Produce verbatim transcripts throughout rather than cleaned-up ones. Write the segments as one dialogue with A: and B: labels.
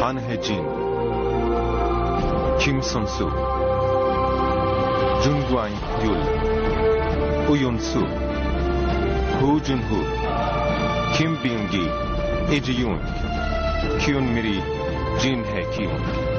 A: وان هجین، کیم سون سو، جون گوانگ یول، او یون سو، هو جون هو، کیم بینگی، ای جی یونگ، کیون میری، جین هه کیونگ.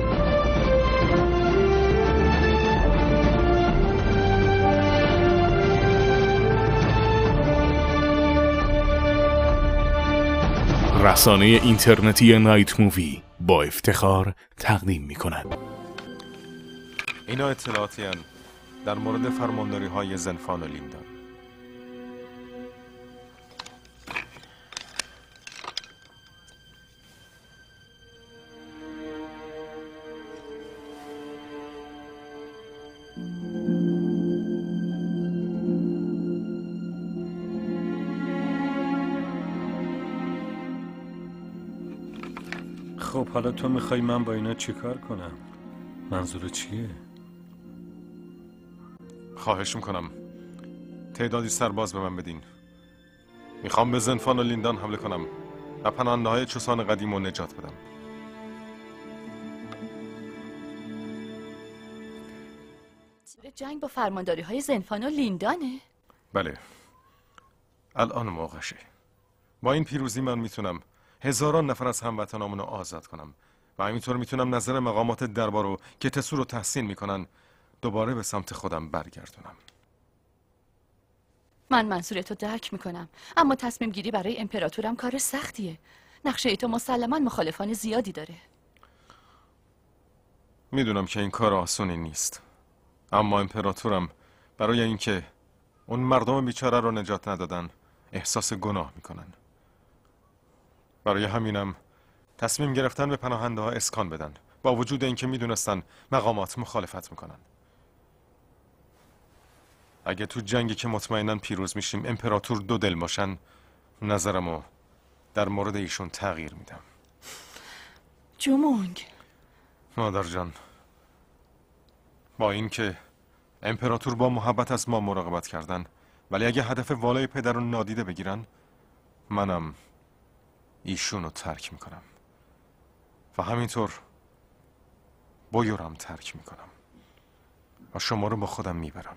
B: رسانه اینترنتی نایت مووی با افتخار تقدیم می کند.
A: اینا اطلاعاتی هن در مورد فرمانداری های زنفان و لیندان.
C: خب حالا تو میخوای من با اینا چیکار کنم؟ منظور چیه؟
A: خواهش میکنم تعدادی سرباز به من بدین. میخوام به زنفان و لیندان حمله کنم و پناهنده های چوسان قدیم رو نجات بدم.
D: جنگ با فرمانداری های زنفان و لیندانه؟
A: بله، الان موقعشه. با این پیروزی من میتونم هزاران نفر از هموطنامون رو آزاد کنم و همینطور میتونم نظر مقامات دربار رو که تسو رو تحسین میکنن دوباره به سمت خودم برگردونم.
D: من منظورتو درک میکنم، اما تصمیم گیری برای امپراتورم کار سختیه. نقشه تو مسلما مخالفان زیادی داره.
A: میدونم که این کار آسونی نیست، اما امپراتورم برای اینکه اون مردم بیچاره رو نجات ندادن احساس گناه میکنن. برای همینم تصمیم گرفتن به پناهنده ها اسکان بدن، با وجود اینکه میدونستن مقامات مخالفت میکنن. اگه تو جنگی که مطمئناً پیروز میشیم امپراتور دو دل باشن، نظرمو در مورد ایشون تغییر میدم.
D: جومونگ
A: مادر جان، با اینکه امپراتور با محبت از ما مراقبت کردن، ولی اگه هدف والای پدر رو نادیده بگیرن، منم ایشون رو ترک میکنم و همینطور بویورم ترک میکنم و شما رو با خودم میبرم.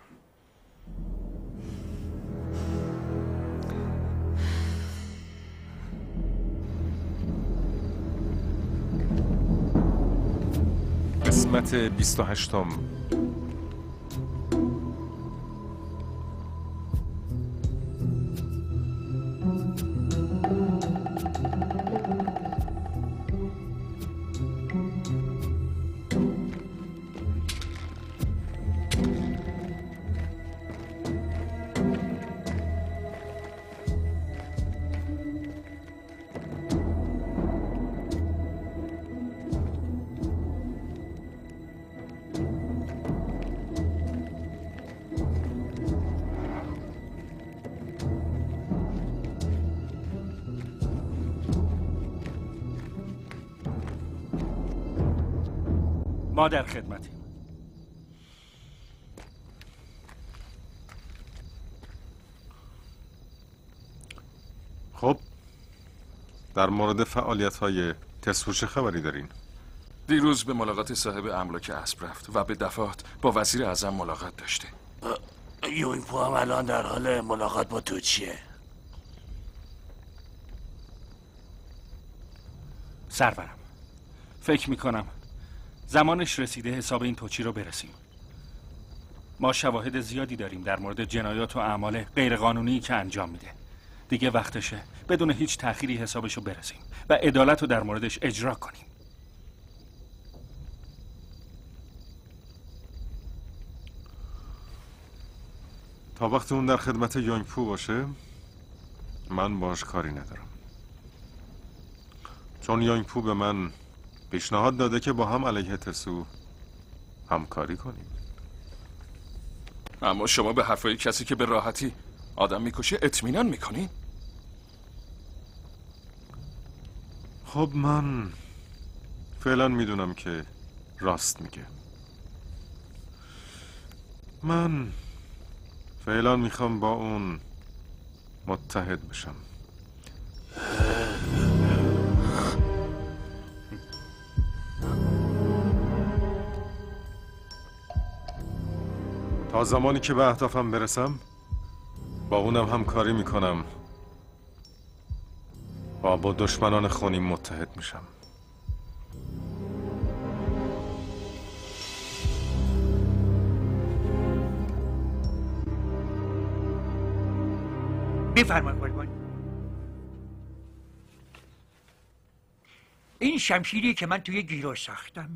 A: قسمت بیست و هشتم.
C: ما در خدمتیم.
A: خب در مورد فعالیت های تسو چه خبری دارین؟
E: دیروز به ملاقات صاحب املاک اسب رفت و به دفعات با وزیر اعظم ملاقات داشته.
F: یونگپو هم الان در حال ملاقات با تو چیه؟
C: سرورم، فکر میکنم زمانش رسیده حساب این توچی رو برسیم. ما شواهد زیادی داریم در مورد جنایات و اعمال غیرقانونی که انجام میده. دیگه وقتشه بدون هیچ تأخیری حسابشو برسیم و عدالت رو در موردش اجرا کنیم.
A: تا وقتی اون در خدمت یونگپو باشه من باش کاری ندارم، چون یونگپو به من پیشنهاد داده که با هم علیه تسو همکاری کنیم.
E: اما شما به حرفای کسی که به راحتی آدم میکشه اطمینان میکنی؟
A: خب من فعلا میدونم که راست میگه. من فعلا میخوام با اون متحد بشم. تا زمانی که به اهدافم برسم با اونم همکاری میکنم و با دشمنان خونیم متحد میشم.
G: بفرمایید قربان. این شمشیری که من توی گیروش ساختم.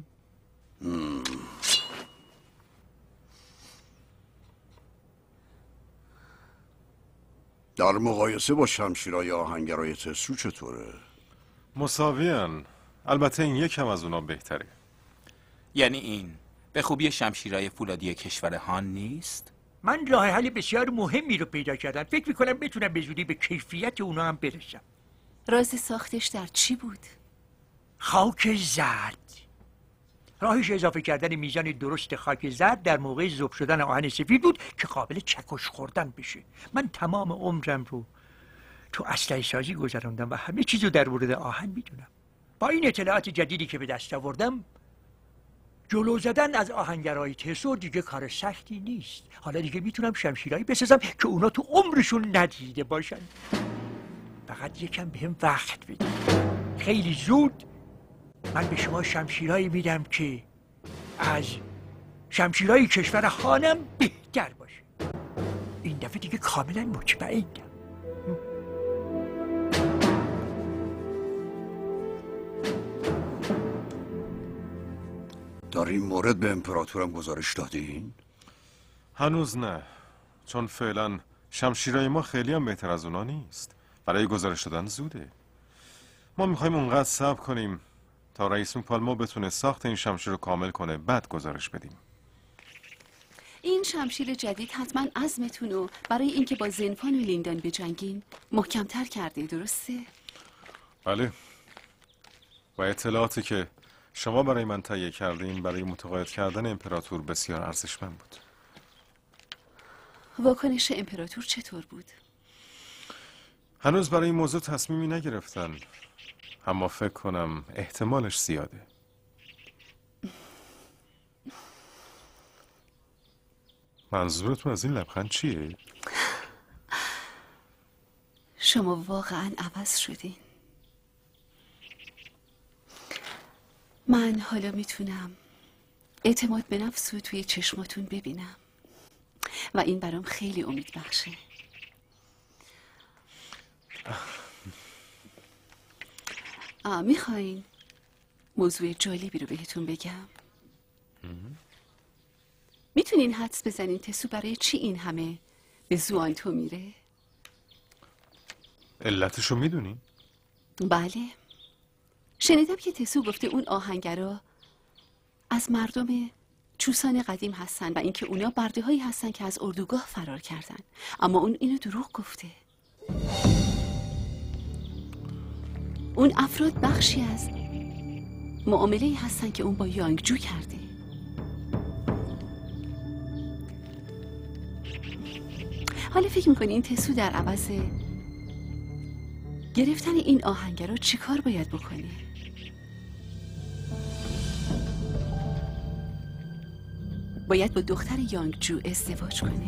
H: در مقایسه با شمشیرهای آهنگرای تسو چطوره؟
A: مساویان. البته این یکم از اونا بهتره.
I: یعنی این به خوبی شمشیرهای فولادی کشور هان نیست؟
G: من راه حل بسیار مهمی رو پیدا کردم. فکر میکنم بتونم به زودی به کیفیت اونا هم برسم.
D: راز ساختش در چی بود؟
G: خاک زرد. راهش اضافه کردن میزان درست خاک زرد در موقع ذوب شدن آهن سفید بود که قابل چکش خوردن بشه. من تمام عمرم رو تو اسلحه سازی گذراندم و همه چیزو در مورد آهن میدونم. با این اطلاعات جدیدی که به دست آوردم جلو زدن از آهنگرهای تسو دیگه کار سختی نیست. حالا دیگه میتونم شمشیرهایی بسازم که اونا تو عمرشون ندیده باشن. فقط یکم بهم وقت بدید. خیلی زود من به شما شمشیرهایی میدم که از شمشیرهای کشور خانم بهتر باشه. این دفعه دیگه کاملا مطمئنم.
H: در این مورد به امپراتورم گزارش دادین؟
A: هنوز نه، چون فعلا شمشیرهای ما خیلی هم بهتر از اونا نیست. برای گزارش دادن زوده. ما میخوایم اونقدر صبر کنیم تا رئیس پالما بتونه ساخت این شمشیر رو کامل کنه، بعد گزارش بدیم.
D: این شمشیر جدید حتما عزمتون رو برای اینکه با زنفان و لیندن بجنگین محکمتر کرده، درسته؟
A: بله. و اطلاعاتی که شما برای من تهیه کردین برای متقاعد کردن امپراتور بسیار ارزشمند بود.
D: واکنش امپراتور چطور بود؟
A: هنوز برای این موضوع تصمیمی نگرفتن، اما فکر کنم احتمالش زیاده. منظورتون از این لبخند چیه؟
D: شما واقعا عوض شدین. من حالا میتونم اعتماد به نفس رو توی چشماتون ببینم و این برام خیلی امید بخشه. میخواین موضوع جالبی رو بهتون بگم؟ میتونین حدس بزنین تسو برای چی این همه به زوانتو میره؟
A: علتشو میدونین؟
D: بله، شنیدم که تسو گفته اون آهنگرا از مردم چوسان قدیم هستن و اینکه اونا برده هایی هستن که از اردوگاه فرار کردن، اما اون اینو دروغ گفته. اون افراد بخشی از معامله‌ای هستن که اون با یانگجو کرده. حالا فکر میکنی این تسو در عوض گرفتن این آهنگرا چی کار باید بکنه؟ باید با دختر یانگجو ازدواج کنه.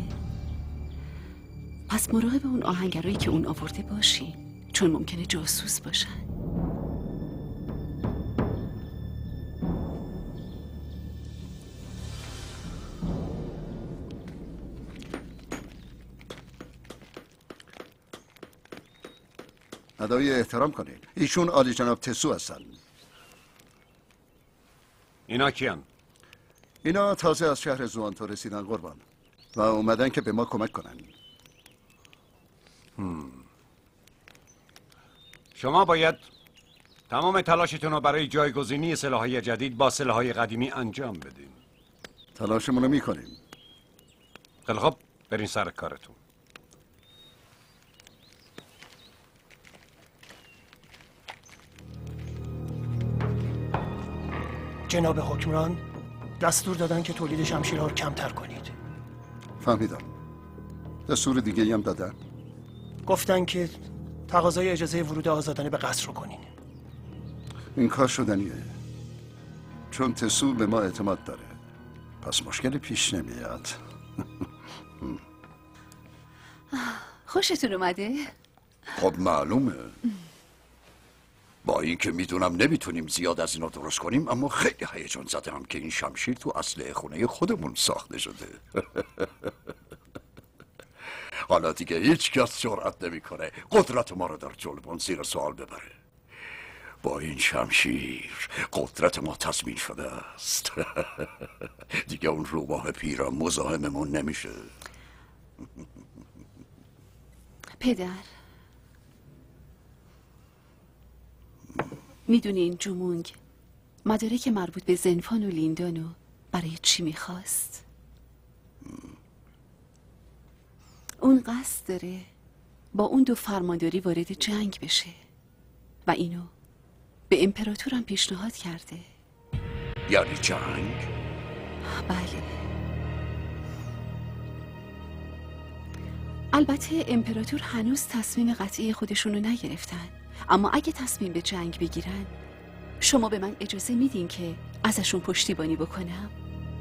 D: پس مراقب اون آهنگرایی که اون آورده باشی، چون ممکنه جاسوس باشن.
H: ادای احترام کنین. ایشون عالی جناب تسو هستن.
J: اینا کیان؟
H: اینا تازه از شهر زوانتو رسیدن قربان و اومدن که به ما کمک کنن.
J: هم. شما باید تمام تلاشتون رو برای جایگزینی سلاح‌های جدید با سلاح‌های قدیمی انجام بدین.
H: تلاشمون رو میکنیم.
J: خیلی خب، برین سر کارتون.
K: جناب حکمران دستور دادن که تولید شمشیرها رو کمتر کنید.
H: فهمیدم. دستور دیگه هم دادن؟
K: گفتن که تقاضای اجازه ورود آزادانه به قصر رو کنین.
H: این کار شدنیه، چون تسو به ما اعتماد داره، پس مشکلی پیش نمیاد.
D: خوشتون اومده؟
H: خب معلومه. با اینکه میدونم نمیتونیم زیاد از اینا درست کنیم، اما خیلی هیجان زدم که این شمشیر تو اصل خونه خودمون ساخته شده. حالا دیگه هیچ کس جرأت نمیکنه قدرت ما رو در جلومون زیر سوال ببره. با این شمشیر قدرت ما تضمین شده است. دیگه اون روباه پیرا مزاحممون نمیشه.
D: پدر، میدونین جومونگ مدارک مربوط به زنفان و لیندانو برای چی میخواست؟ اون قصد داره با اون دو فرمانداری وارد جنگ بشه و اینو به امپراتورم پیشنهاد کرده.
H: یعنی جنگ؟
D: بله. البته امپراتور هنوز تصمیم قطعی خودشونو نگرفتن، اما اگه تصمیم به جنگ بگیرن شما به من اجازه میدین که ازشون پشتیبانی بکنم؟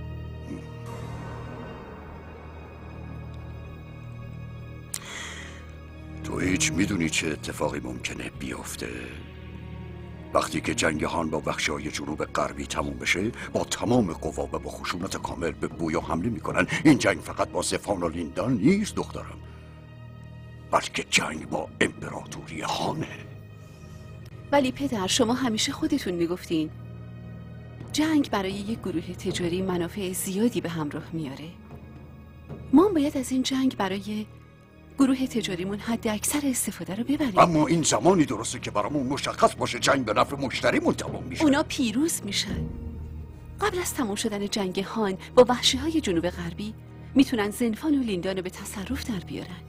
H: تو هیچ میدونی چه اتفاقی ممکنه بیفته؟ وقتی که جنگ هان با بخشای جنوب غربی تموم بشه، با تمام قوا و با خشونت کامل به بویا حمله میکنن. این جنگ فقط با زفان و لیندان نیست دخترم، بلکه جنگ با امپراتوری هانه.
D: ولی پدر، شما همیشه خودتون میگفتین جنگ برای یک گروه تجاری منافع زیادی به همراه میاره. ما باید از این جنگ برای گروه تجاریمون حد اکثر استفاده رو ببریم.
H: اما این زمانی درسته که برامون مشخص باشه جنگ به نفع مشتریمون تمام میشه.
D: اونا پیروز میشن. قبل از تمام شدن جنگ هان با وحشی های جنوب غربی میتونن زنفان و لیندان رو به تصرف در بیارن.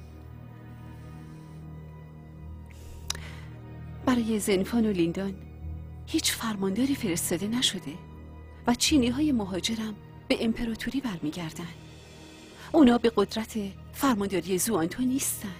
D: برای زنفان و لیندان هیچ فرمانداری فرستاده نشده و چینی های مهاجرم به امپراتوری برمیگردن. اونا به قدرت فرمانداری زوانتو نیستن.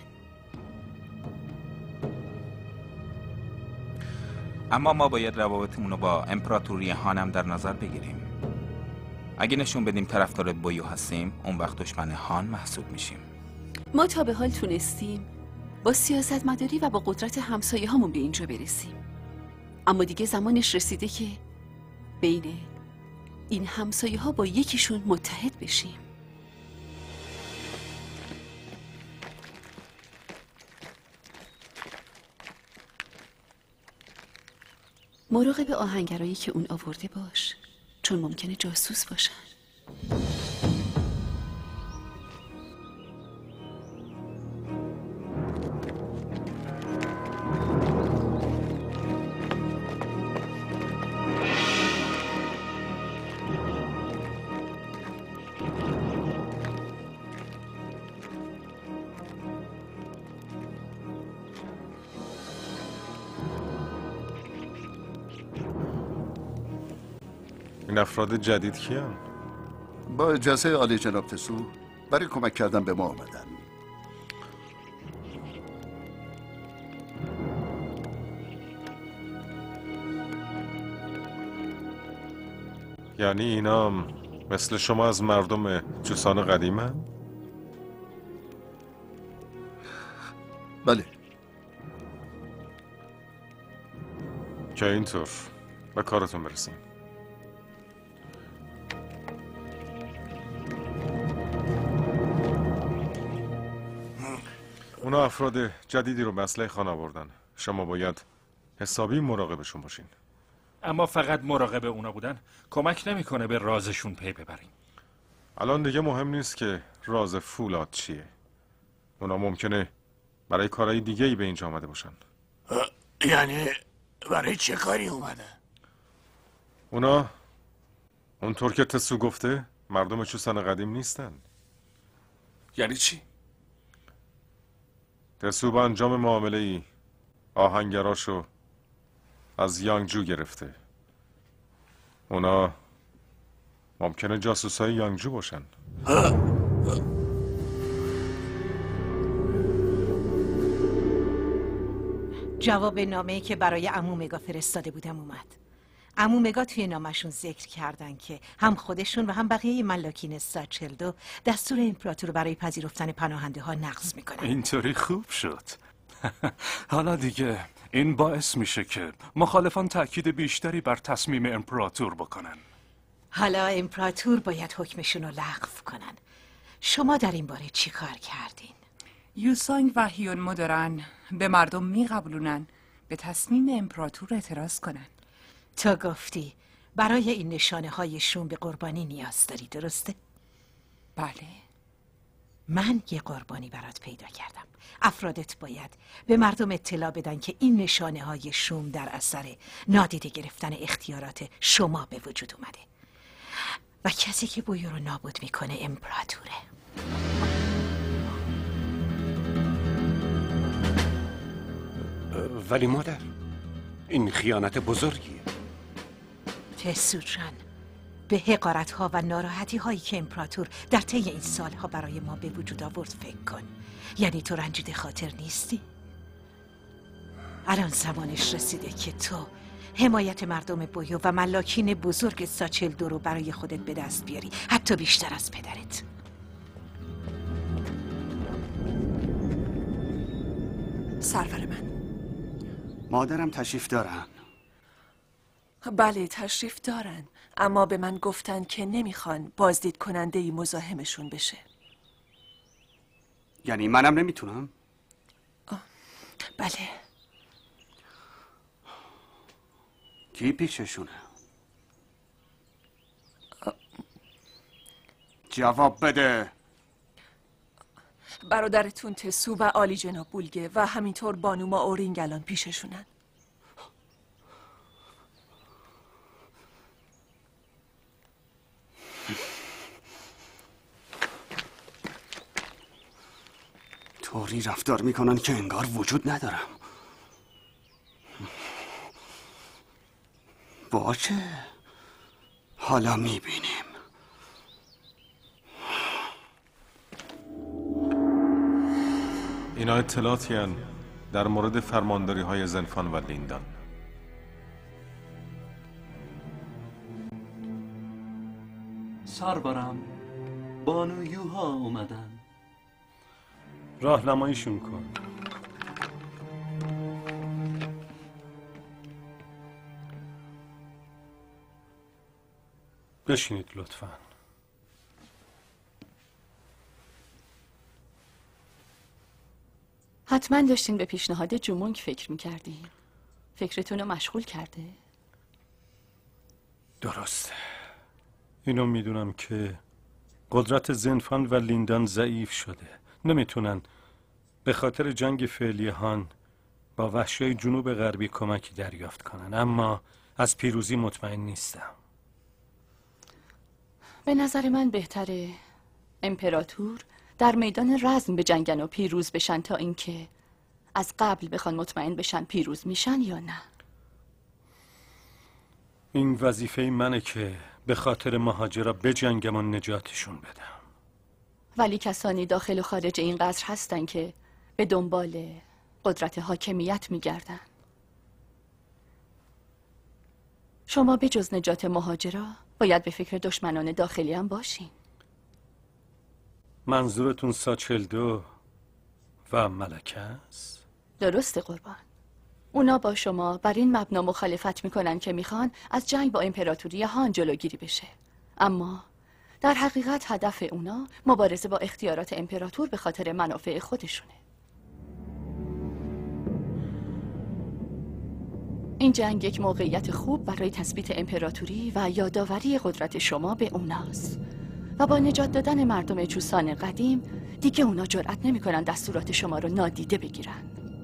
I: اما ما باید روابطمون رو با امپراتوری هانم در نظر بگیریم. اگه نشون بدیم طرفدار بویو هستیم، اون وقت دشمن هان محسوب میشیم.
D: ما تا به حال تونستیم با سیاستمداری و با قدرت همسایه هامون به اینجا برسیم، اما دیگه زمانش رسیده که بین این همسایه ها با یکیشون متحد بشیم. مراقب آهنگرایی که اون آورده باش، چون ممکنه جاسوس باشن.
A: این افراد جدید کیان؟
H: با اجازه عالی جناب تسو برای کمک کردن به ما آمدن.
A: یعنی اینا مثل شما از مردم چوسان قدیم هم؟
H: بله.
A: که اینطور به کارتون برسیم. اونا افراد جدیدی رو به اسلحه خانه آوردن. شما باید حسابی مراقبشون باشین.
C: اما فقط مراقب اونا بودن کمک نمیکنه به رازشون پی ببریم.
A: الان دیگه مهم نیست که راز فولاد چیه. اونا ممکنه برای کارهای دیگه ای به اینجا آمده باشن.
F: یعنی برای چه کاری اومده؟
A: اونا اونطور که تسو گفته مردم چوسان قدیم نیستن.
E: یعنی چی؟
A: تسو با انجام معامله ای آهنگراشو از یانگجو گرفته. اونا ممکنه جاسوسای یانگجو باشن.
L: جواب نامه‌ای که برای عمو مگا فرستاده بودم اومد. عمو مگا توی نامشون ذکر کردن که هم خودشون و هم بقیه ملاکین ساچلدو دستور امپراتور برای پذیرفتن پناهنده ها نقض میکنن.
M: اینطوری خوب شد. حالا دیگه این باعث میشه که مخالفان تأکید بیشتری بر تصمیم امپراتور بکنن.
L: حالا امپراتور باید حکمشون رو لغو کنن. شما در این باره چی کار کردین؟
N: یوسانگ و هیون مدرن به مردم میقبلونن به تصمیم امپراتور اعتراض کنن.
L: تو گفتی برای این نشانه های شوم به قربانی نیاز داری، درسته؟
N: بله.
L: من یه قربانی برات پیدا کردم. افرادت باید به مردم اطلاع بدن که این نشانه های شوم در اثر نادیده گرفتن اختیارات شما به وجود اومده و کسی که بویو رو نابود میکنه امپراتوره.
J: ولی مادر، این خیانت بزرگیه.
L: تسو جان، به حقارت ها و ناراحتی هایی که امپراتور در طی این سالها برای ما به وجود آورد فکر کن. یعنی تو رنجیده خاطر نیستی؟ الان زمانش رسیده که تو حمایت مردم بویو و ملاکین بزرگ ساچلدو رو برای خودت به دست بیاری، حتی بیشتر از پدرت.
O: سرور من.
P: مادرم تشریف دارن.
O: بله تشریف دارن، اما به من گفتن که نمیخوان بازدید کننده ای مزاحمشون بشه.
P: یعنی منم نمیتونم؟
O: بله.
P: کی پیششونه؟ جواب بده.
O: برادرتون تسو و عالی جناب بولگه و همینطور بانوما اورینگ الان پیششونن.
P: طوری رفتار میکنن که انگار وجود ندارم. باشه، حالا میبینیم.
A: اینا اطلاعاتی هن در مورد فرمانداری های زنفان و لیندان.
Q: سرورم، بانو یوها اومدن.
M: راهنماییشون کن. بشینید لطفاً.
D: حتما داشتین به پیشنهاد جومونگ فکر میکردین. فکرتون رو مشغول کرده؟
M: درسته. اینو میدونم که قدرت زنفان و لیندان ضعیف شده. نمیتونن به خاطر جنگ فعلی هان با وحشیای جنوب غربی کمکی دریافت کنن، اما از پیروزی مطمئن نیستم.
D: به نظر من بهتره امپراتور در میدان رزم به جنگن و پیروز بشن تا اینکه از قبل بخوان مطمئن بشن پیروز میشن یا نه.
M: این وظیفه منه که به خاطر مهاجرا بجنگم و نجاتشون بدم.
D: ولی کسانی داخل و خارج این قصر هستن که به دنبال قدرت حاکمیت میگردن. شما به جز نجات مهاجرا باید به فکر دشمنان داخلی هم باشین.
M: منظورتون ساچلدو و ملکه است؟
D: درسته قربان. اونا با شما بر این مبنا مخالفت میکنن که میخوان از جنگ با امپراتوری هان جلوگیری بشه، اما در حقیقت هدف اونا مبارزه با اختیارات امپراتور به خاطر منافع خودشونه. این جنگ یک موقعیت خوب برای تثبیت امپراتوری و یادآوری قدرت شما به اوناست و با نجات دادن مردم چوسان قدیم دیگه اونا جرأت نمیکنن دستورات شما رو نادیده بگیرن.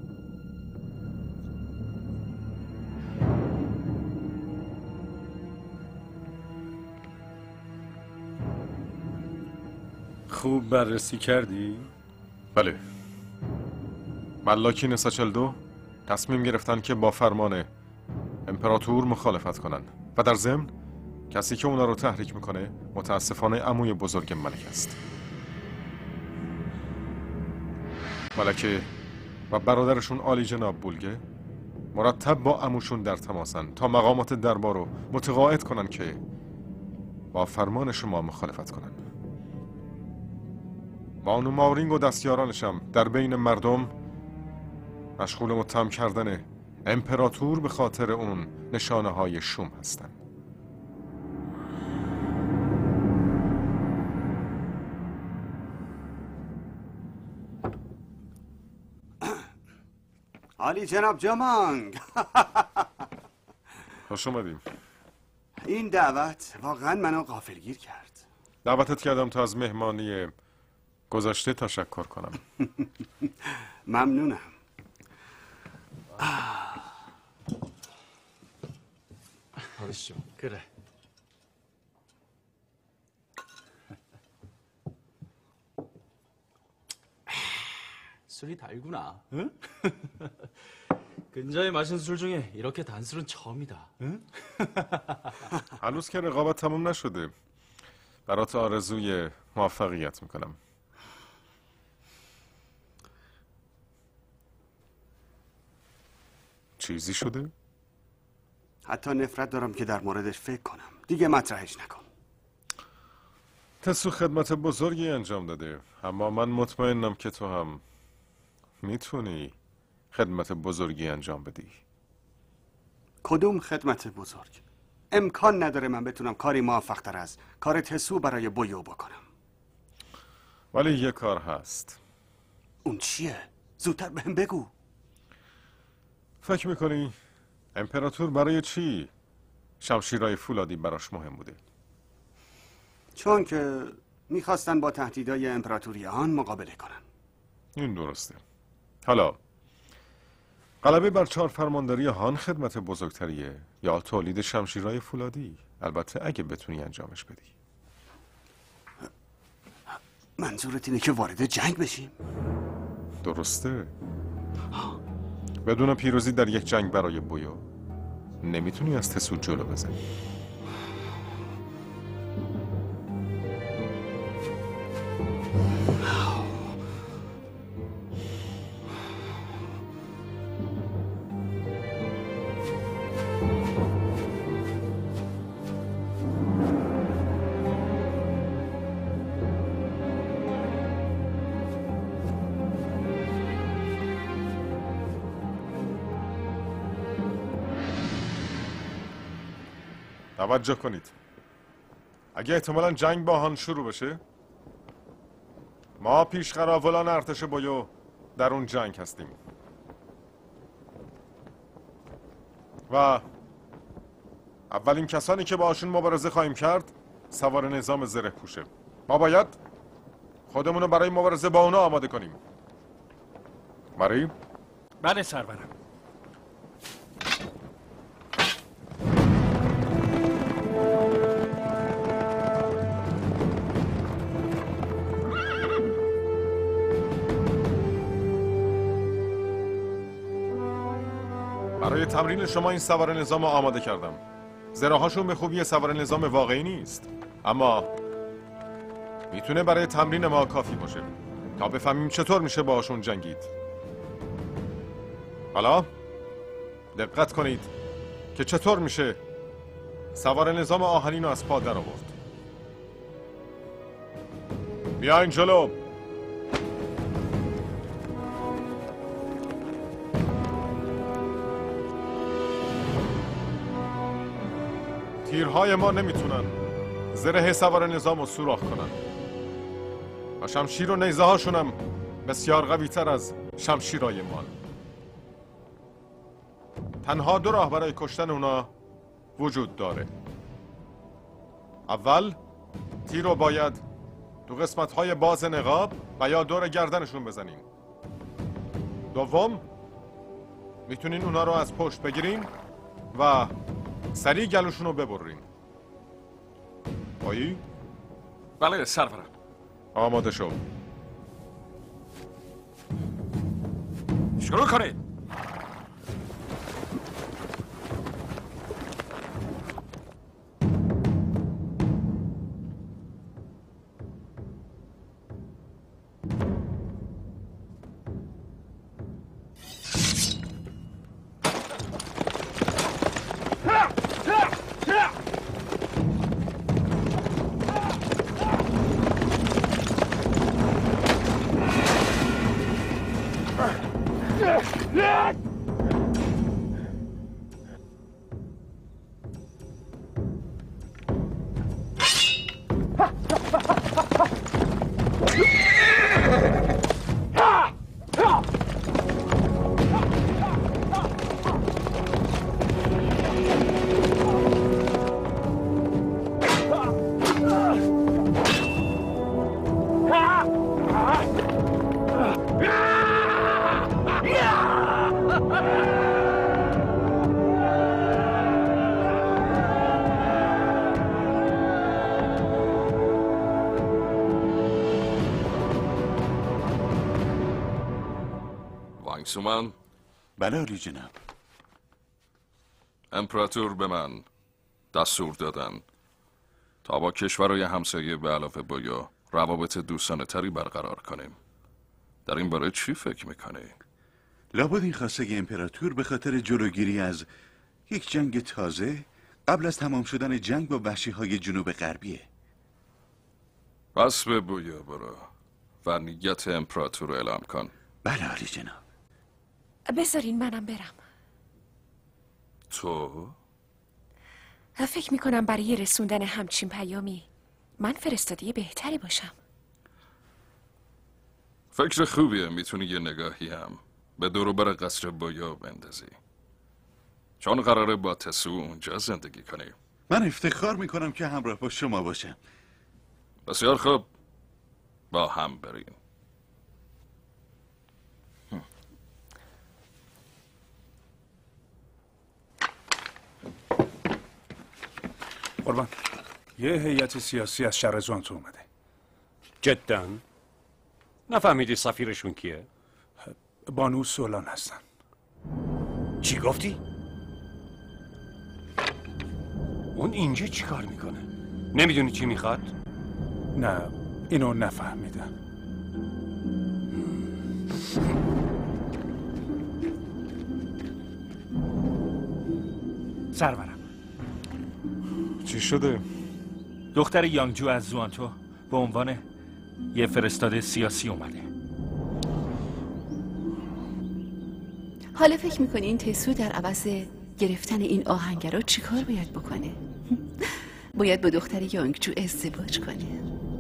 M: خوب بررسی کردی؟
A: بله. ملاکین ساچلدو تصمیم گرفتن که با فرمان امپراتور مخالفت کنن و در ضمن کسی که اونا رو تحریک میکنه متاسفانه عموی بزرگ ملکه است. ملکه و برادرشون عالی جناب بولگه مرتب با عموشون در تماسن تا مقامات دربار رو متقاعد کنن که با فرمان شما مخالفت کنن. بانو ماورینگ و دستیارانشم در بین مردم مشغول متهم کردن امپراتور به خاطر اون نشانه های شوم هستن.
P: عالی جناب جامانگ.
A: خوش اومدیم.
P: این دعوت واقعا منو غافلگیر کرد.
A: دعوتت کردم تا از مهمانی گذشته تشکر کنم.
P: ممنونم.
R: Хорошо. 그래. 술이 달구나. 응? 근자에 마신 술 중에 이렇게 단 술은 처음이다. 응?
A: هنوز که رقابت تموم نشده. برات آرزوی موفقیت میکنم. چیزی شده؟
P: حتی نفرت دارم که در موردش فکر کنم. دیگه مطرحش نکن.
A: تسو خدمت بزرگی انجام داده، اما من مطمئنم که تو هم میتونی خدمت بزرگی انجام بدی.
P: کدوم خدمت بزرگ؟ امکان نداره من بتونم کاری موفق‌تر از کار تسو برای بویو بکنم.
A: ولی یه کار هست.
P: اون چیه؟ زودتر بهم بگو.
A: فکر میکنی امپراتور برای چی شمشیرهای فولادی براش مهم بوده؟
P: چون که میخواستن با تهدیدهای امپراتوری هان مقابله کنن.
A: این درسته. حالا غلبه بر چهار فرمانداری هان خدمت بزرگتریه یا تولید شمشیرهای فولادی؟ البته اگه بتونی انجامش بدی.
P: منظورت اینه که وارد جنگ بشیم؟
A: درسته. بدون پیروزی در یک جنگ برای بویو نمیتونی از تسو جلو بزنی. توجه کنید. اگه احتمالاً جنگ با هان شروع بشه، ما پیشقراولان ارتش بویو در اون جنگ هستیم و اولین کسانی که باشون مبارزه خواهیم کرد سوار نظام زره پوشه. ما باید خودمونو برای مبارزه با اونا آماده کنیم. ماری؟
C: بله سرورم.
A: برای تمرین شما این سوار نظام رو آماده کردم. زراهاشون به خوبی سوار نظام واقعی نیست، اما میتونه برای تمرین ما کافی باشه تا بفهمیم چطور میشه باهاشون جنگید. حالا دقت کنید که چطور میشه سوار نظام آهنین رو از پا در آورد. بیاین جلو. تیرهای ما نمیتونن زره سوار نظام رو سوراخ کنن و شمشیر و نیزه هاشونم بسیار قوی تر از شمشیرهای ما. تنها دو راه برای کشتن اونا وجود داره. اول تیر رو باید تو قسمت های باز نقاب و یا دور گردنشون بزنین. دوم میتونین اونا رو از پشت بگیرین و سریع گلوشون رو ببرین. آیی؟
E: بله سرورم.
A: آماده شو.
E: شروع کنید. یانگ سومن.
S: بله عالی جناب.
E: امپراتور به من دستور دادن تا با کشورهای همسایه به علاوه بویو روابط دوستانه تری برقرار کنیم. در این باره چی فکر میکنی؟
S: لابد این خواسته امپراتور به خاطر جلوگیری از یک جنگ تازه قبل از تمام شدن جنگ با وحشی های جنوب غربیه.
E: پس به بویو برو و نیت امپراتور رو اعلام کن.
S: بله عالی جناب.
T: بذارین منم برم.
E: تو؟
T: فکر میکنم برای رسوندن همچین پیامی من فرستاده بهتری باشم.
E: فکر خوبیه. میتونی یه نگاهی هم به دوروبر قصر بویو بندازی، چون قراره با تسو اونجا زندگی کنی.
S: من افتخار میکنم که همراه با شما باشم.
E: بسیار خوب، با هم بریم.
U: قربان، یه هیئت سیاسی از شهر زوانتو اومده.
J: جدا؟ نفهمیدی سفیرشون کیه؟
U: بانو سولان هستن.
J: چی گفتی؟ اون اینجا چی کار میکنه؟ نمیدونی چی میخواد؟
U: نه، اینو نفهمیدم.
C: سرورم،
U: چی شده؟
C: دختر یانگجو از زوانتو به عنوان یه فرستاده سیاسی اومده.
D: حالا فکر میکنی این تسو در عوض گرفتن این آهنگرا چی کار باید بکنه؟ باید با دختر یانگجو ازدواج کنه.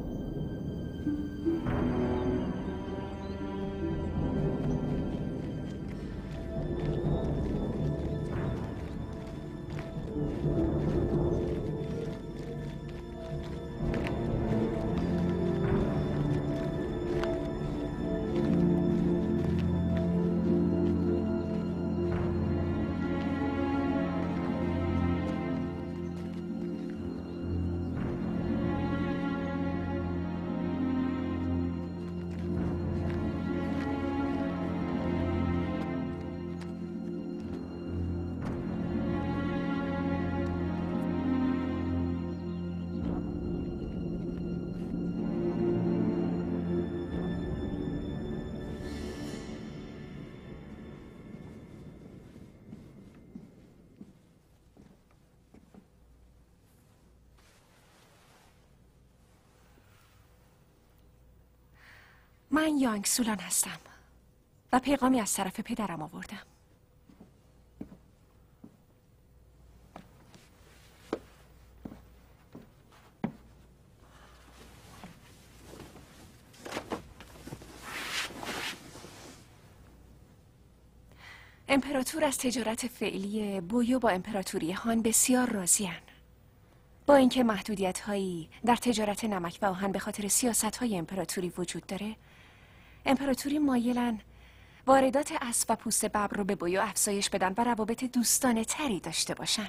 T: من یانگ سولان هستم و پیغامی از طرف پدرم آوردم. امپراتور از تجارت فعلی بویو با امپراتوری هان بسیار راضی‌اند. با اینکه محدودیت‌هایی در تجارت نمک و آهن به خاطر سیاست‌های امپراتوری وجود داره، امپراتوری مایلن واردات اسب و پوست ببر رو به بویو افزایش بدن و روابط دوستانه تری داشته باشن.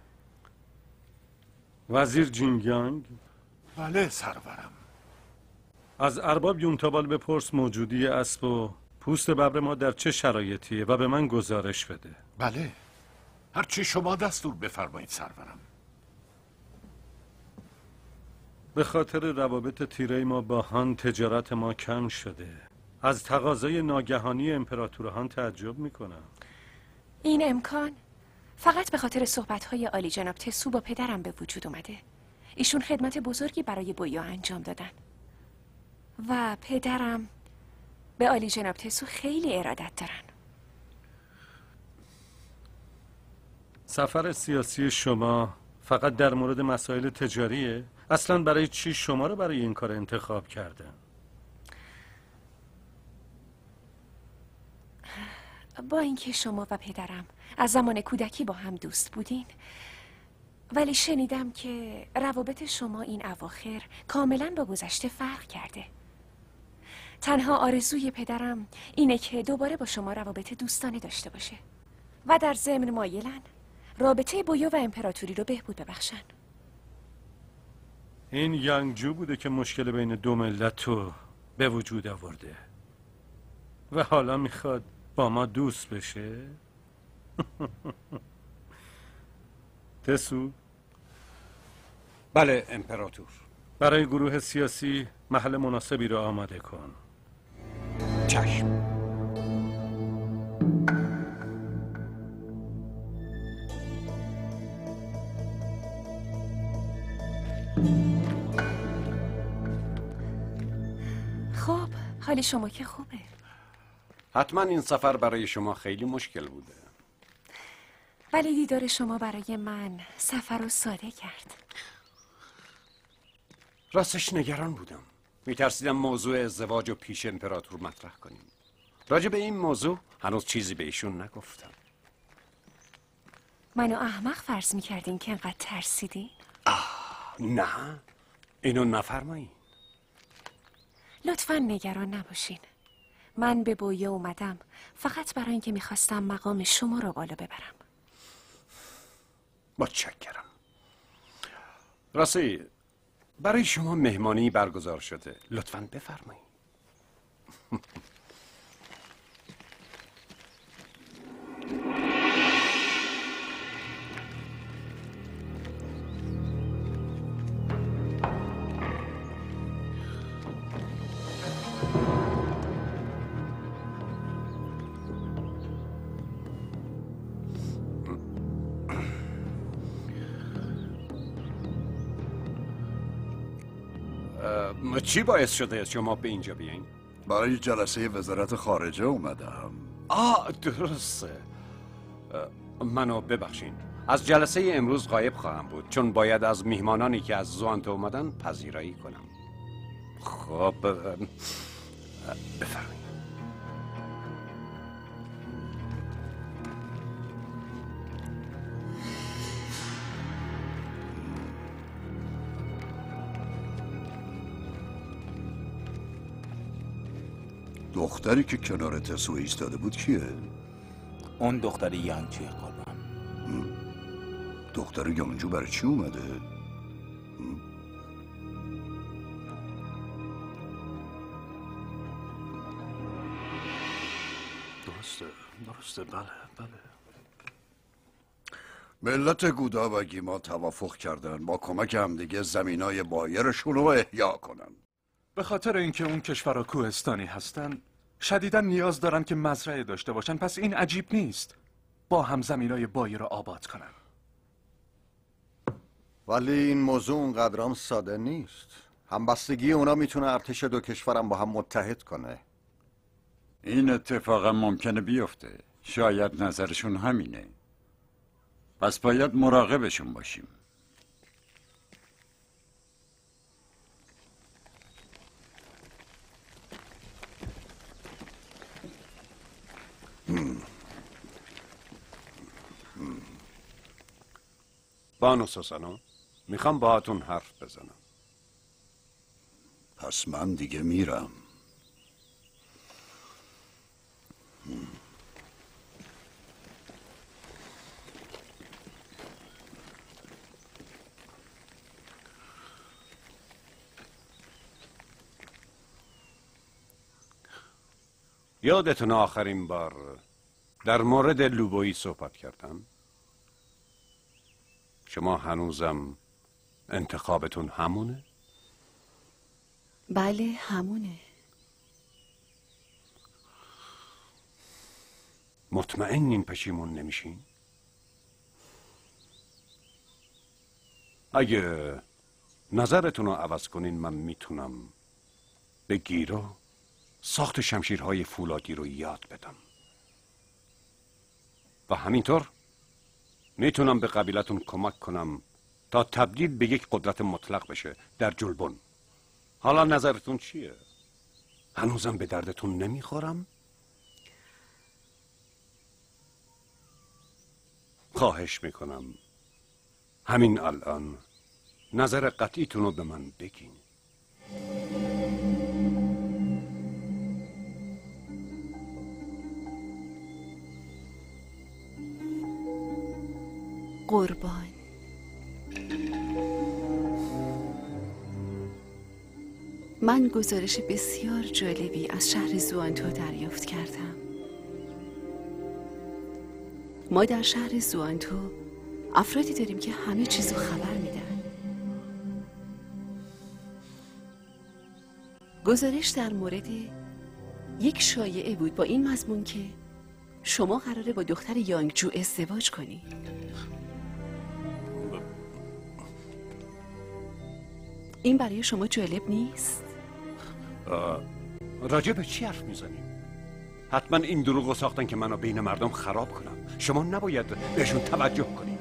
M: وزیر جینگیانگ؟
V: بله سرورم.
M: از ارباب یونتابال بپرس موجودی اسب و پوست ببر ما در چه شرایطیه و به من گزارش بده.
V: بله، هرچی شما دستور بفرمایید سرورم.
M: به خاطر روابط تیره ما با هان تجارت ما کم شده. از تقاضای ناگهانی امپراتور هان تعجب میکنم.
T: این امکان فقط به خاطر صحبت‌های عالی جناب تسو با پدرم به وجود اومده. ایشون خدمت بزرگی برای بویو انجام دادن و پدرم به عالی جناب تسو خیلی ارادت دارن.
M: سفر سیاسی شما فقط در مورد مسائل تجاریه؟ اصلا برای چی شما رو برای این کار انتخاب کردن؟
T: با اینکه شما و پدرم از زمان کودکی با هم دوست بودین، ولی شنیدم که روابط شما این اواخر کاملا با گذشته فرق کرده. تنها آرزوی پدرم اینه که دوباره با شما روابط دوستانه داشته باشه و در ضمن مایلن رابطه بویو و امپراتوری رو بهبود ببخشن.
M: این یانگجو بوده که مشکل بین دو ملت رو به وجود آورده و حالا میخواد با ما دوست بشه؟ تسو؟
J: بله امپراتور.
M: برای گروه سیاسی محل مناسبی رو آماده کن.
J: چشم.
T: خب حال شما که خوبه؟
J: حتما این سفر برای شما خیلی مشکل بوده.
T: ولی دیدار شما برای من سفر رو ساده کرد.
J: راستش نگران بودم. میترسیدم موضوع ازدواج و پیش امپراتور مطرح کنیم. راجع به این موضوع هنوز چیزی به ایشون نگفتم.
T: منو احمق فرض میکردین که انقدر ترسیدین؟
J: نه، اینو نفرمایین.
T: لطفا نگران نباشین. من به بویه اومدم فقط برای اینکه میخواستم مقام شما رو بالا ببرم.
J: متشکرم. راستی برای شما مهمانی برگزار شده. لطفاً بفرمایید. چی باعث شده شما به اینجا بیاین؟
H: برای جلسه وزارت خارجه اومدم.
J: آه درسته. منو ببخشین. از جلسه امروز غایب خواهم بود چون باید از میهمانانی که از زوانتو اومدن پذیرایی کنم. خب بفرمایید.
H: دختری که کنار تسو ایستاده بود کیه؟
I: اون دختر یانجوی قربان.
H: دختر یانجو برای چی اومده؟
J: درسته درسته بله بله.
H: ملت گودا و گیما توافق کردن با کمک همدیگه زمینای بایرشون رو احیا کنن.
B: به خاطر اینکه اون کشورها کوهستانی هستن شدیداً نیاز دارن که مزرعه داشته باشن، پس این عجیب نیست با هم زمینای بایر رو آباد کنن.
G: ولی این موضوع اونقدرام ساده نیست. همبستگی اونا میتونه ارتش دو کشورم با هم متحد کنه.
W: این اتفاقا ممکنه بیفته. شاید نظرشون همینه. پس باید مراقبشون باشیم.
J: بانو سوسانو میخوام باهاتون حرف بزنم.
H: پس من دیگه میرم.
J: یادتون آخرین بار در مورد لوبویی صحبت کردم؟ شما هنوزم انتخابتون همونه؟
D: بله همونه.
J: مطمئنین پشیمون نمیشین؟ اگه نظرتون رو عوض کنین من میتونم به گیرو ساخت شمشیرهای فولادی رو یاد بدم و همینطور میتونم به قبیلتون کمک کنم تا تبدیل به یک قدرت مطلق بشه در جلبون. حالا نظرتون چیه؟ هنوزم به دردتون نمیخورم؟ خواهش میکنم همین الان نظر قطعیتون رو به من بگین.
D: قربان. من گزارش بسیار جالبی از شهر زوانتو دریافت کردم. ما در شهر زوانتو افرادی داریم که همه چیزو خبر میدن. گزارش در مورد یک شایعه بود با این مضمون که شما قراره با دختر یانگ جو ازدواج کنی. این برای شما جالب نیست؟
J: راجع به چی حرف میزنی؟ حتما این دروغو ساختن که منو بین مردم خراب کنم. شما نباید بهشون توجه کنی.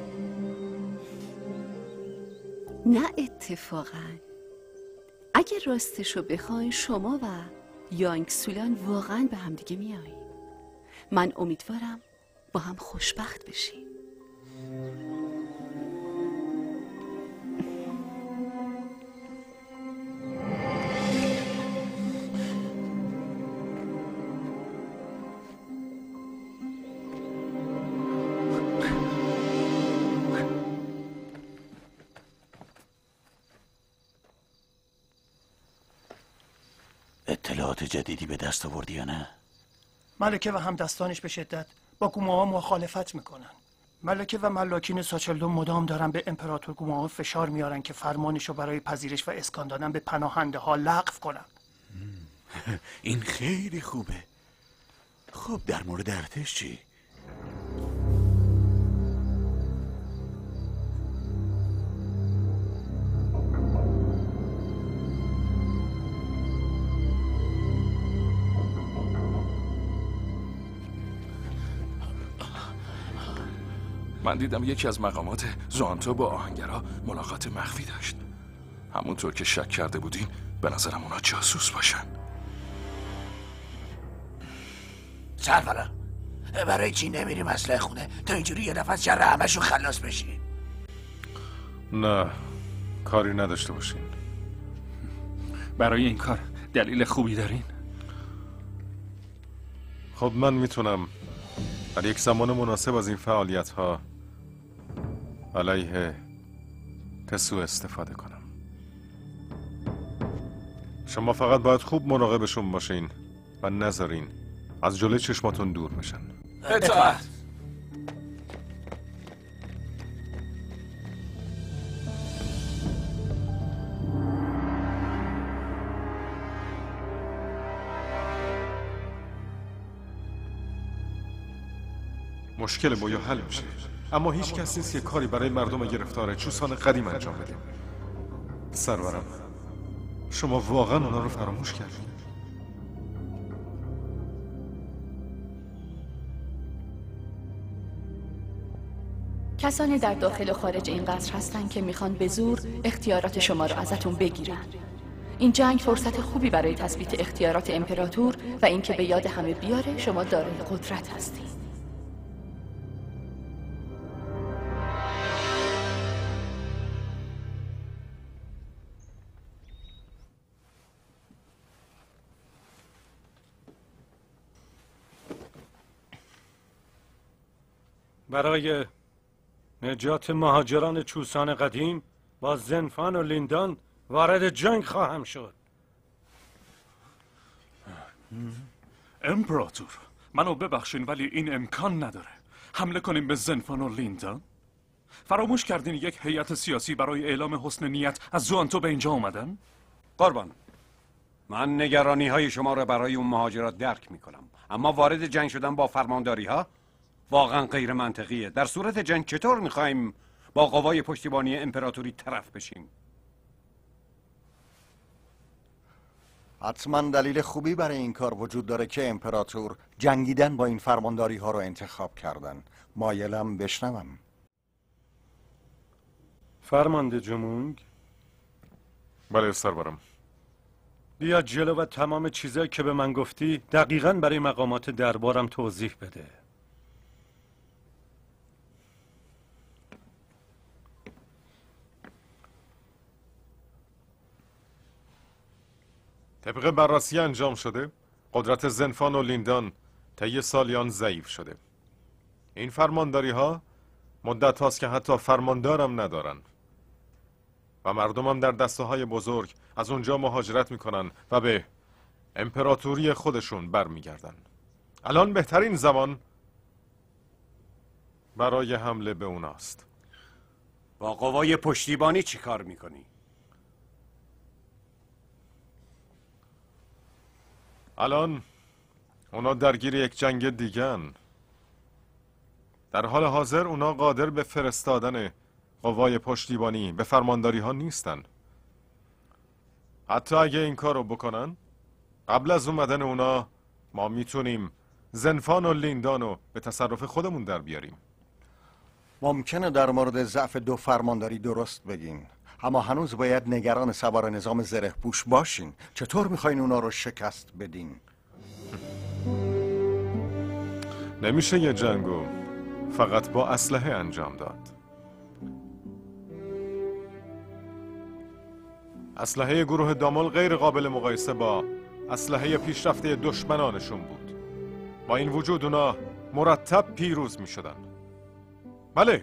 D: نه اتفاقا اگر راستشو بخواین شما و یانگ سولان واقعا به هم دیگه میایین. من امیدوارم با هم خوشبخت بشین.
F: اطلاعات جدیدی به دست آوردی یا نه؟
K: ملکه و همدستانش به شدت با گوماوا مخالفت میکنن. ملکه و ملاکین ساچلدون مدام دارن به امپراتور گوماوا فشار میارن که فرمانشو برای پذیرش و اسکان دادن به پناهنده ها لغو کنن.
F: این خیلی خوبه. خب در مورد ارتش چی؟
E: من دیدم یکی از مقامات زوانتو با آهنگرا ملاقات مخفی داشت. همونطور که شک کرده بودین به نظرم اونا جاسوس باشن.
F: سرورم برای چی نمیریم اسلحه خونه تا اینجوری یه نفس شر همشون خلاص بشی؟
A: نه کاری نداشته باشین.
C: برای این کار دلیل خوبی دارین؟
A: خب من میتونم در یک زمان مناسب از این فعالیت ها علیه تسو استفاده کنم. شما فقط باید خوب مراقبشون باشین و نذارین از جلوی چشماتون دور بشن.
F: اطاعت.
A: مشکل بویا حل میشه، اما هیچ کس نیست که کاری برای مردم گرفتار چوسان قدیم انجام بدیم. سرورم شما واقعا اونا رو فراموش کردین؟
N: کسانی در داخل و خارج این قصر هستند که میخوان به زور اختیارات شما رو ازتون بگیرن. این جنگ فرصت خوبی برای تثبیت اختیارات امپراتور و اینکه به یاد همه بیاره شما دارای قدرت هستید.
M: برای نجات مهاجران چوسان قدیم با زنفان و لیندان وارد جنگ خواهم شد.
B: امپراتور منو ببخشین ولی این امکان نداره. حمله کنیم به زنفان و لیندان؟ فراموش کردین یک هیئت سیاسی برای اعلام حسن نیت از زوانتو به اینجا اومدن؟
J: قربان من نگرانی های شما را برای اون مهاجرات درک می کنم، اما وارد جنگ شدن با فرمانداری ها واقعا غیر منطقیه. در صورت جنگ چطور میخوایم با قوای پشتیبانی امپراتوری طرف بشیم؟
G: حتما دلیل خوبی برای این کار وجود داره که امپراتور جنگیدن با این فرمانداری ها رو انتخاب کردن. مایلم بشنوم.
M: فرمانده جمونگ.
A: بله سرورم.
M: بیا جلو و تمام چیزایی که به من گفتی دقیقاً برای مقامات دربارم توضیح بده.
A: طبق بررسی انجام شده قدرت زنفان و لیندان طی سالیان ضعیف شده. این فرمانداری ها مدت هاست که حتی فرماندارم ندارن و مردم هم در دسته های بزرگ از اونجا مهاجرت میکنن و به امپراتوری خودشون برمیگردن. الان بهترین زمان برای حمله به اوناست.
J: با قوای پشتیبانی چی کار میکنی؟
A: الان اونا درگیر یک جنگ دیگن. در حال حاضر اونا قادر به فرستادن قوای پشتیبانی به فرمانداری ها نیستن. حتی اگه این کارو بکنن، قبل از اومدن اونا ما میتونیم زنفان و لیندانو به تصرف خودمون در بیاریم.
G: ممکنه در مورد ضعف دو فرمانداری درست بگین، اما هنوز باید نگران سوار نظام زره پوش باشین. چطور میخواین اونا رو شکست بدین؟
A: نمیشه یه جنگو فقط با اسلحه انجام داد. اسلحه گروه دامال غیر قابل مقایسه با اسلحه پیشرفته دشمنانشون بود. با این وجود اونا مرتب پیروز می شدن. بله،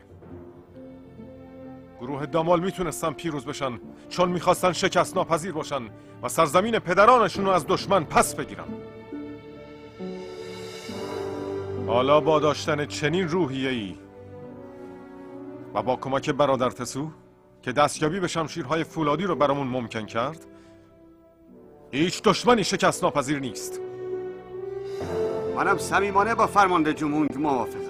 A: گروه دامال میتونستن پیروز بشن چون میخواستن شکست ناپذیر باشن و سرزمین پدرانشون رو از دشمن پس بگیرن. حالا با داشتن چنین روحیه‌ای و با کمک برادر تسو که دستیابی به شمشیرهای فولادی رو برامون ممکن کرد، هیچ دشمنی شکست ناپذیر نیست.
P: منم صمیمانه با فرمانده جمونگ موافقم.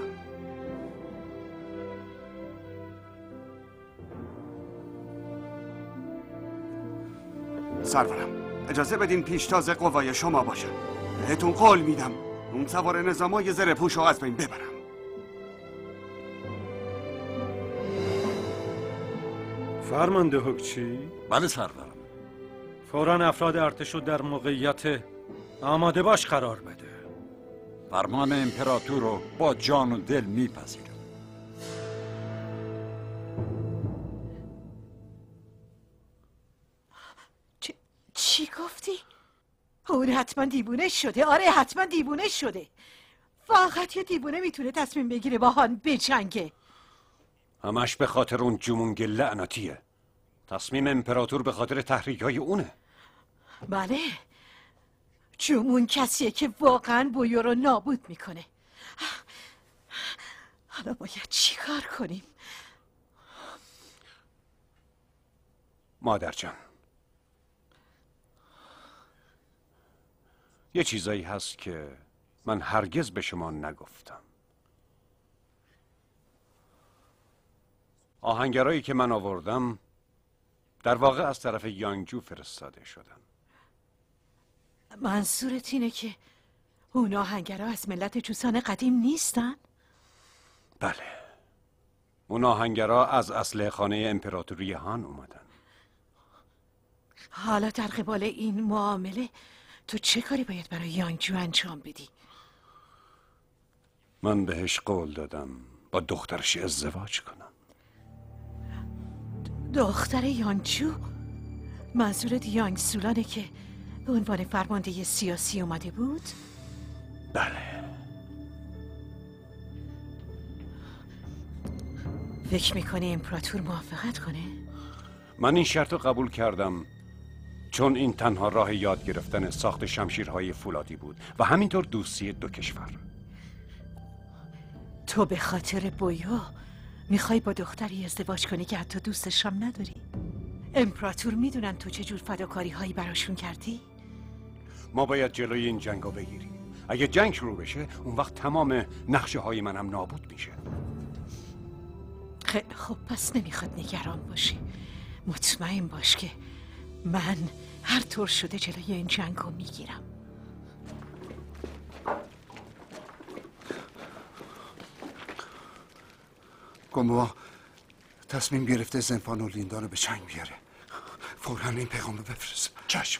P: سرورم، اجازه بدین پیشتاز قوای شما باشم. بهتون قول میدم اون سوار نظامای زره پوش رو از بین ببرم.
M: فرمانده حکچی؟
H: بله سرورم.
M: فوراً افراد ارتش رو در موقعیت آماده باش قرار بده.
W: فرمان امپراتور رو با جان و دل میپذیرم.
L: چ... چی گفتی؟ اون حتما دیوونه شده. آره حتما دیوونه شده. فقط یه دیوونه میتونه تصمیم بگیره با هان بجنگه.
J: همش به خاطر اون جمونگ لعنتیه. تصمیم امپراتور به خاطر تحریک های اونه.
L: بله، جمون کسیه که واقعا بویو رو نابود میکنه. حالا باید چی کار کنیم؟
J: مادر جان، یه چیزایی هست که من هرگز به شما نگفتم. آهنگرایی که من آوردم در واقع از طرف یانگجو فرستاده شدن.
L: منظورت اینه که اون آهنگرا از ملت چوسان قدیم نیستن؟
J: بله، اون آهنگرا از اسلحه خانه امپراتوری هان اومدن.
L: حالا در قبال این معامله تو چه کاری باید برای یانگجو انجام بدی؟
J: من بهش قول دادم با دخترش ازدواج کنم.
L: دختر یانگجو؟ منظورت یانگ سولانه که به عنوان فرمانده سیاسی اومده بود؟
J: بله.
L: فکر میکنی امپراتور موافقت کنه؟
J: من این شرط رو قبول کردم چون این تنها راه یاد گرفتن ساخت شمشیرهای فولادی بود و همینطور دوستی دو کشور.
L: تو به خاطر بویو میخوای با دختری ازدواج کنی که حتی دوستش هم نداری؟ امپراتور میدونن تو چه جور فداکاری هایی براشون کردی؟
J: ما باید جلوی این جنگو بگیریم. اگه جنگ شروع بشه اون وقت تمام نقشه های من هم نابود میشه.
L: خیلی خب، پس نمیخواد نگران باشی. مطمئن باش که من هر طور شده جلوی این جنگو میگیرم.
F: گموا تصمیم گرفته زنفان و لیندان رو به چنگ بیاره. فوراً این پیغام رو بفرست.
V: چشم.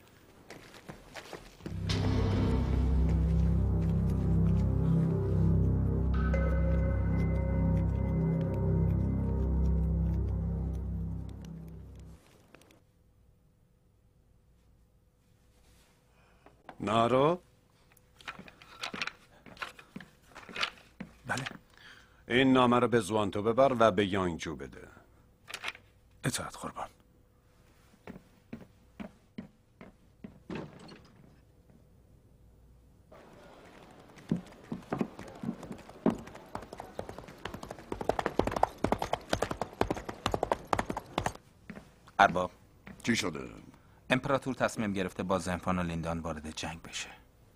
J: نارو؟
U: بله.
J: این نامه رو به زوانتو ببر و به یانگجو بده.
U: اطاعت قربان.
I: ارباب
H: چی شده؟
I: امپراتور تصمیم گرفته با زنفان و لیندان وارد جنگ بشه.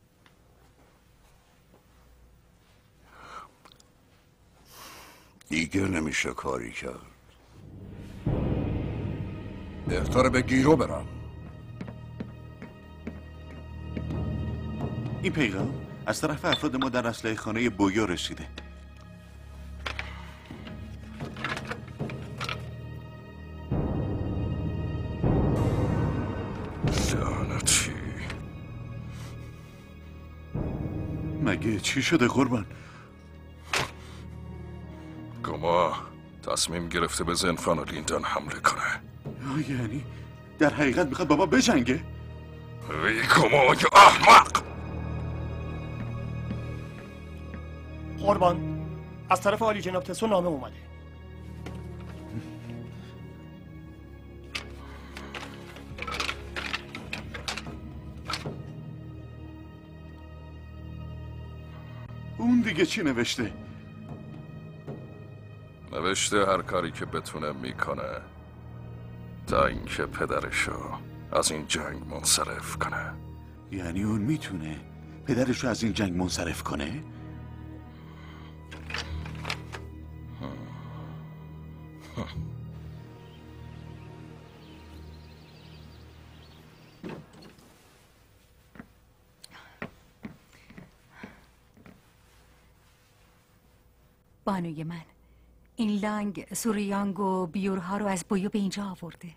H: دیگه نمیشه کاری کرد. بهتره به گیرو برم.
S: این پیغام از طرف افراد ما در اسلحه خانه بویو رسیده.
H: لعنتی.
S: مگه چی شده قربان؟
E: گما تصمیم گرفته به زنفان و لیندان حمله کنه.
S: یعنی در حقیقت میخواد بابا بجنگه؟
E: ای گمای احمق!
K: قربان، از طرف عالی جناب تسو نامه اومده.
S: اون دیگه چی نوشته؟
E: نوشته هر کاری که بتونه میکنه تا اینکه پدرشو از این جنگ منصرف کنه.
S: یعنی اون میتونه پدرشو از این جنگ منصرف کنه؟
L: بانوی من، این لانگ سوریانگ و بیورها رو از بویو به اینجا آورده.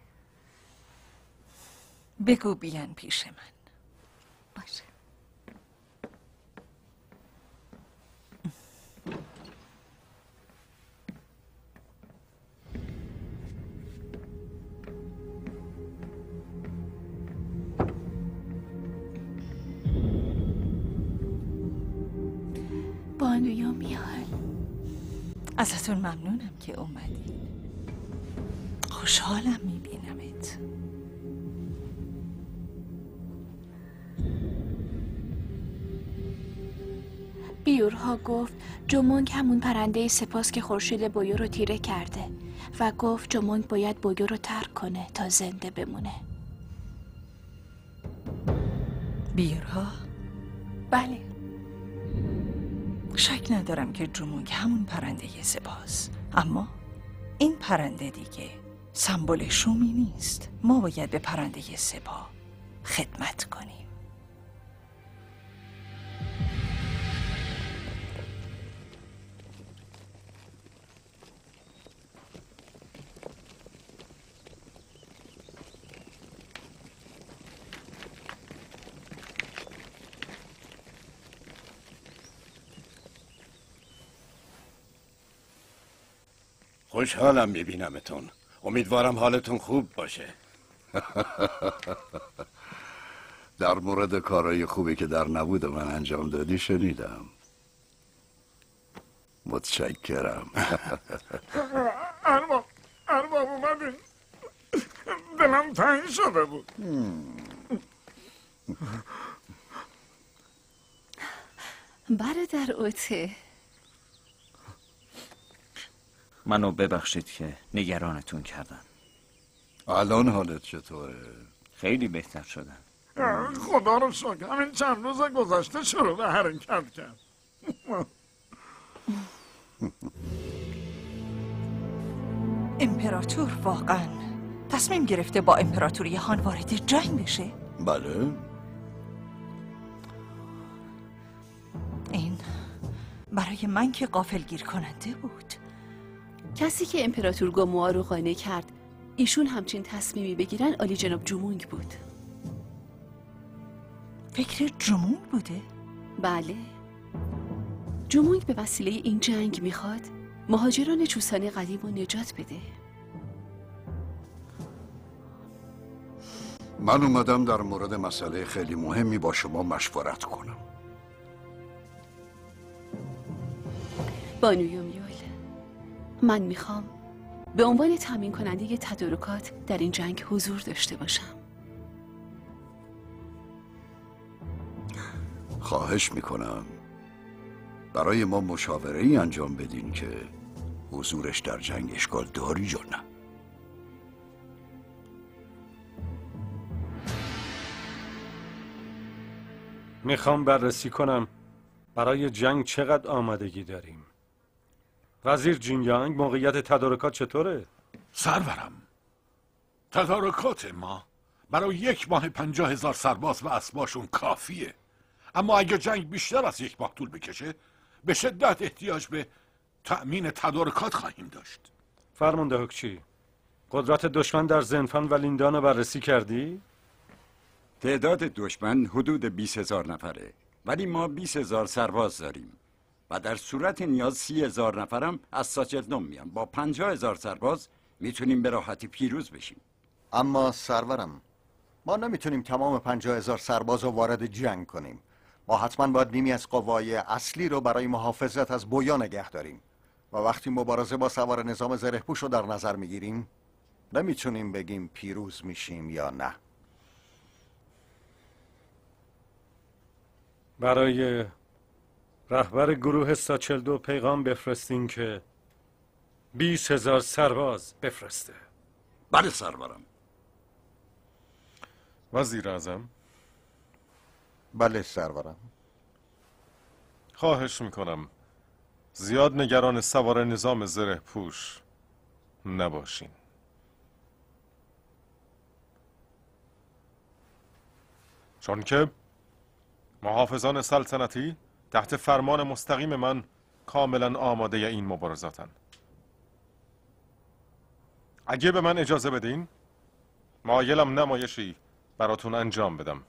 O: بگو بیان پیش من.
L: باشه.
N: بانویا میان.
O: ازتون ممنونم که اومدین. خوشحالم میبینمت.
N: بیورها گفت جومونگ همون پرنده سپاس که خورشید بویو رو تیره کرده و گفت جومونگ باید بویو رو ترک کنه تا زنده بمونه.
O: بیورها؟
N: بله.
O: شک ندارم که جومونگ همون پرنده سپاس، اما این پرنده دیگه سمبل شومی نیست. ما باید به پرنده سپاه خدمت کنیم.
J: خوشحالم میبینمتون. امیدوارم حالتون خوب باشه.
H: در مورد کارهای خوبی که در نبود من انجام دادی شنیدم. متشکرم.
F: ارباب ارباب اومدین. دلم تنگ شده بود.
D: برادر اوته،
Q: منو ببخشید که نگرانتون کردم.
H: الان حالت چطوره؟
Q: خیلی بهتر شدم.
F: خدا رو شکر همین چند روز گذشته شروع به حرکت کرد.
O: امپراتور واقعا تصمیم گرفته با امپراتوری هان وارد جنگ بشه؟
H: بله.
O: این برای من که غافلگیر کننده بود.
D: کسی که امپراتور گوموا رو قانع کرد ایشون همچین تصمیمی بگیرن عالی جناب جومونگ بود.
O: فکر جومونگ بوده؟
D: بله. جومونگ به وسیله این جنگ میخواد مهاجران چوسان قدیم رو نجات بده.
H: من اومدم در مورد مسئله خیلی مهمی با شما مشورت کنم.
D: بانو یومیول، من میخوام به عنوان تامین کننده تدارکات در این جنگ حضور داشته باشم.
H: خواهش میکنم برای ما مشاوره ای انجام بدین که حضورش در جنگ اشکال داری یا نه.
M: میخوام بررسی کنم برای جنگ چقدر آمادگی داریم. وزیر جینیانگ، موقعیت تدارکات چطوره؟
V: سرورم، تدارکات ما برای یک ماه پنجاه هزار سرباز و اسباشون کافیه. اما اگه جنگ بیشتر از یک ماه طول بکشه به شدت احتیاج به تأمین تدارکات خواهیم داشت.
M: فرمانده حکچی، قدرت دشمن در زنفان و لیندان رو بررسی کردی؟
W: تعداد دشمن حدود بیست هزار نفره، ولی ما بیست هزار سرباز داریم و در صورت نیاز سی هزار نفرم از ساچلدون میان. با پنجاه هزار سرباز میتونیم به راحتی پیروز بشیم.
G: اما سرورم، ما نمیتونیم تمام پنجاه هزار سرباز رو وارد جنگ کنیم. ما حتما باید نیمی از قوای اصلی رو برای محافظت از بویا نگه داریم و وقتی مبارزه با سوار نظام زرهپوش رو در نظر میگیریم نمیتونیم بگیم پیروز میشیم یا نه.
M: برای رهبر گروه ساچلدو پیغام بفرستین که بیست هزار سرباز بفرسته.
W: بله سرورم.
A: وزیر اعظم.
G: بله سرورم.
A: خواهش میکنم زیاد نگران سوار نظام زره پوش نباشین. چون که محافظان سلطنتی تحت فرمان مستقیم من کاملا آماده این مبارزاتن. اگه به من اجازه بدین مایلم نمایشی براتون انجام بدم.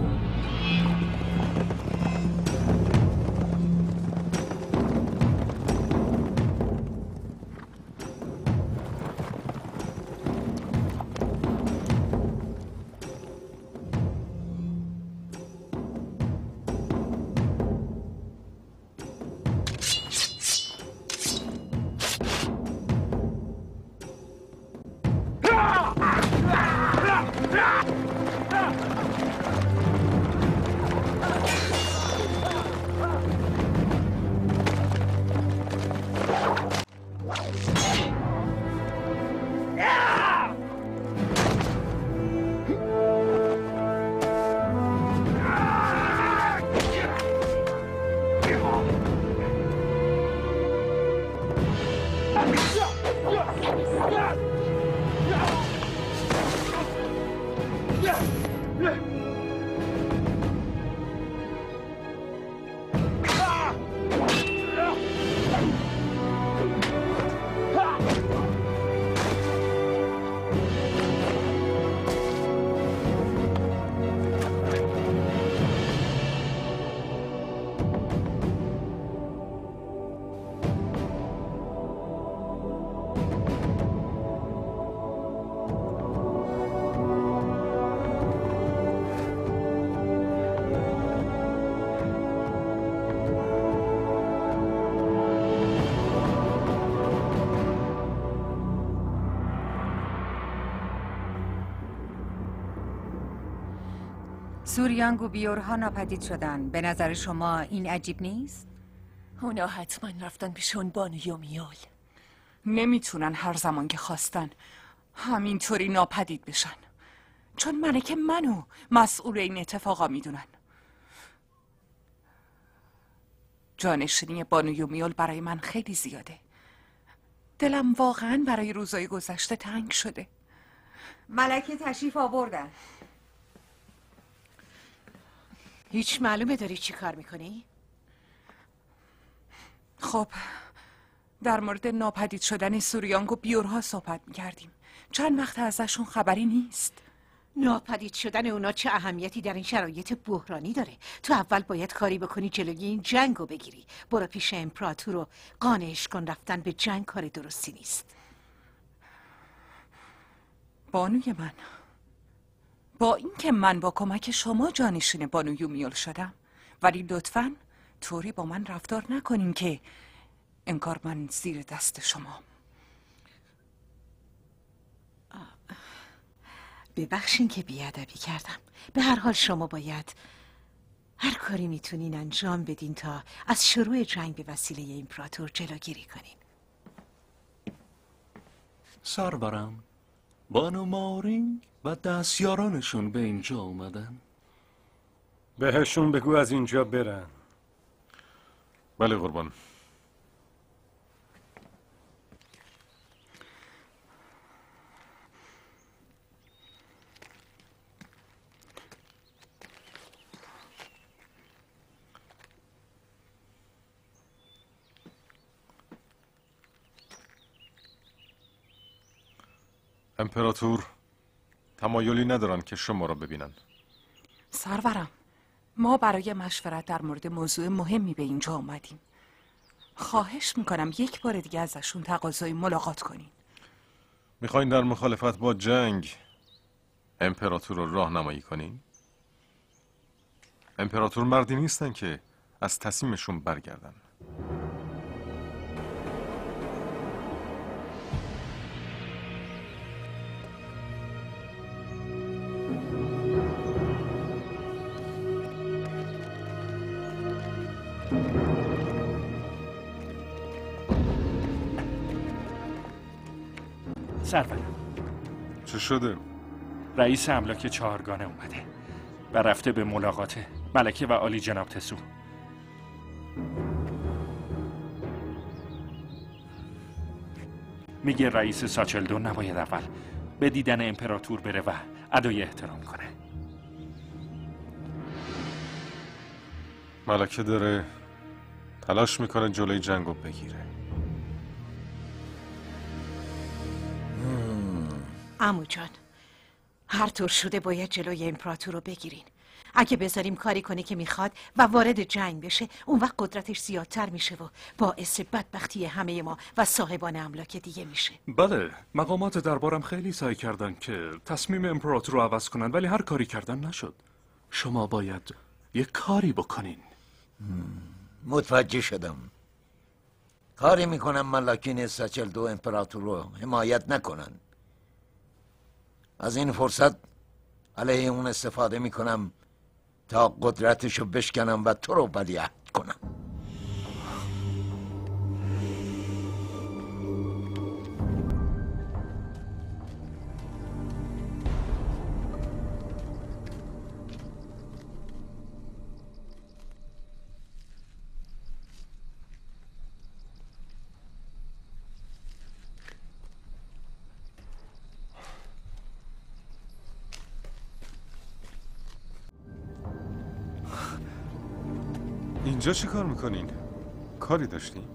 C: سوریانگ و بیورها ناپدید شدن. به نظر شما این عجیب نیست؟
L: اونا حتما رفتن پیش اون بانو یومیول.
O: نمیتونن هر زمان که خواستن همینطوری ناپدید بشن، چون ملکه منو مسئول این اتفاقا میدونن. جانشینی بانو یومیول برای من خیلی زیاده. دلم واقعا برای روزای گذشته تنگ شده.
C: ملکه تشریف آوردن.
L: هیچ معلومه داری چی کار میکنی؟
O: خب در مورد ناپدید شدن سوریانگ و بیورها صحبت میکردیم. چند وقت ازشون خبری نیست.
L: ناپدید شدن اونا چه اهمیتی در این شرایط بحرانی داره؟ تو اول باید کاری بکنی جلوی این جنگ رو بگیری. برو پیش امپراتور و قانعش کن رفتن به جنگ کار درستی نیست.
O: بانوی من، با اینکه من با کمک شما جانشین بانو یومیول شدم، ولی لطفاً طوری با من رفتار نکنین که انگار من زیر دست شما.
L: ببخشین که بیادبی کردم. به هر حال شما باید هر کاری میتونین انجام بدین تا از شروع جنگ به وسیله امپراتور جلوگیری کنین.
B: سرورم، بانو مارینگ و دستیارانشون به اینجا اومدن.
M: بهشون بگو از اینجا برن.
A: بله قربان. امپراتور تمایلی ندارن که شما را ببینن.
O: سرورم، ما برای مشورت در مورد موضوع مهمی به اینجا آمدیم. خواهش میکنم یک بار دیگه ازشون تقاضای ملاقات کنین.
A: میخواین در مخالفت با جنگ امپراتور رو راهنمایی کنین؟ امپراتور مردی نیستن که از تصمیمشون برگردن.
P: سرورم،
A: چه شده؟
P: رئیس املاک چهارگانه اومده و رفته به ملاقات ملکه و عالی جناب تسو. میگه رئیس ساچلدو نباید اول به دیدن امپراتور بره و ادای احترام کنه.
A: ملکه داره تلاش میکنه جلوی جنگو بگیره.
L: عمو جان، هر طور شده باید جلوی امپراتور رو بگیرین. اگه بذاریم کاری کنه که میخواد و وارد جنگ بشه، اون وقت قدرتش زیادتر میشه و باعث بدبختی همه ما و صاحبان املاک دیگه میشه.
B: بله، مقامات دربارم خیلی سعی کردن که تصمیم امپراتور رو عوض کنن، ولی هر کاری کردن نشد. شما باید یک کاری بکنین.
F: متوجه شدم. کاری میکنم ملاکین ساچلدو امپراتور رو حمایت نکنن. از این فرصت علیه اون استفاده میکنم تا قدرتشو بشکنم و تو رو ولیعهد کنم.
A: اینجا چی کار میکنین؟ کاری داشتین؟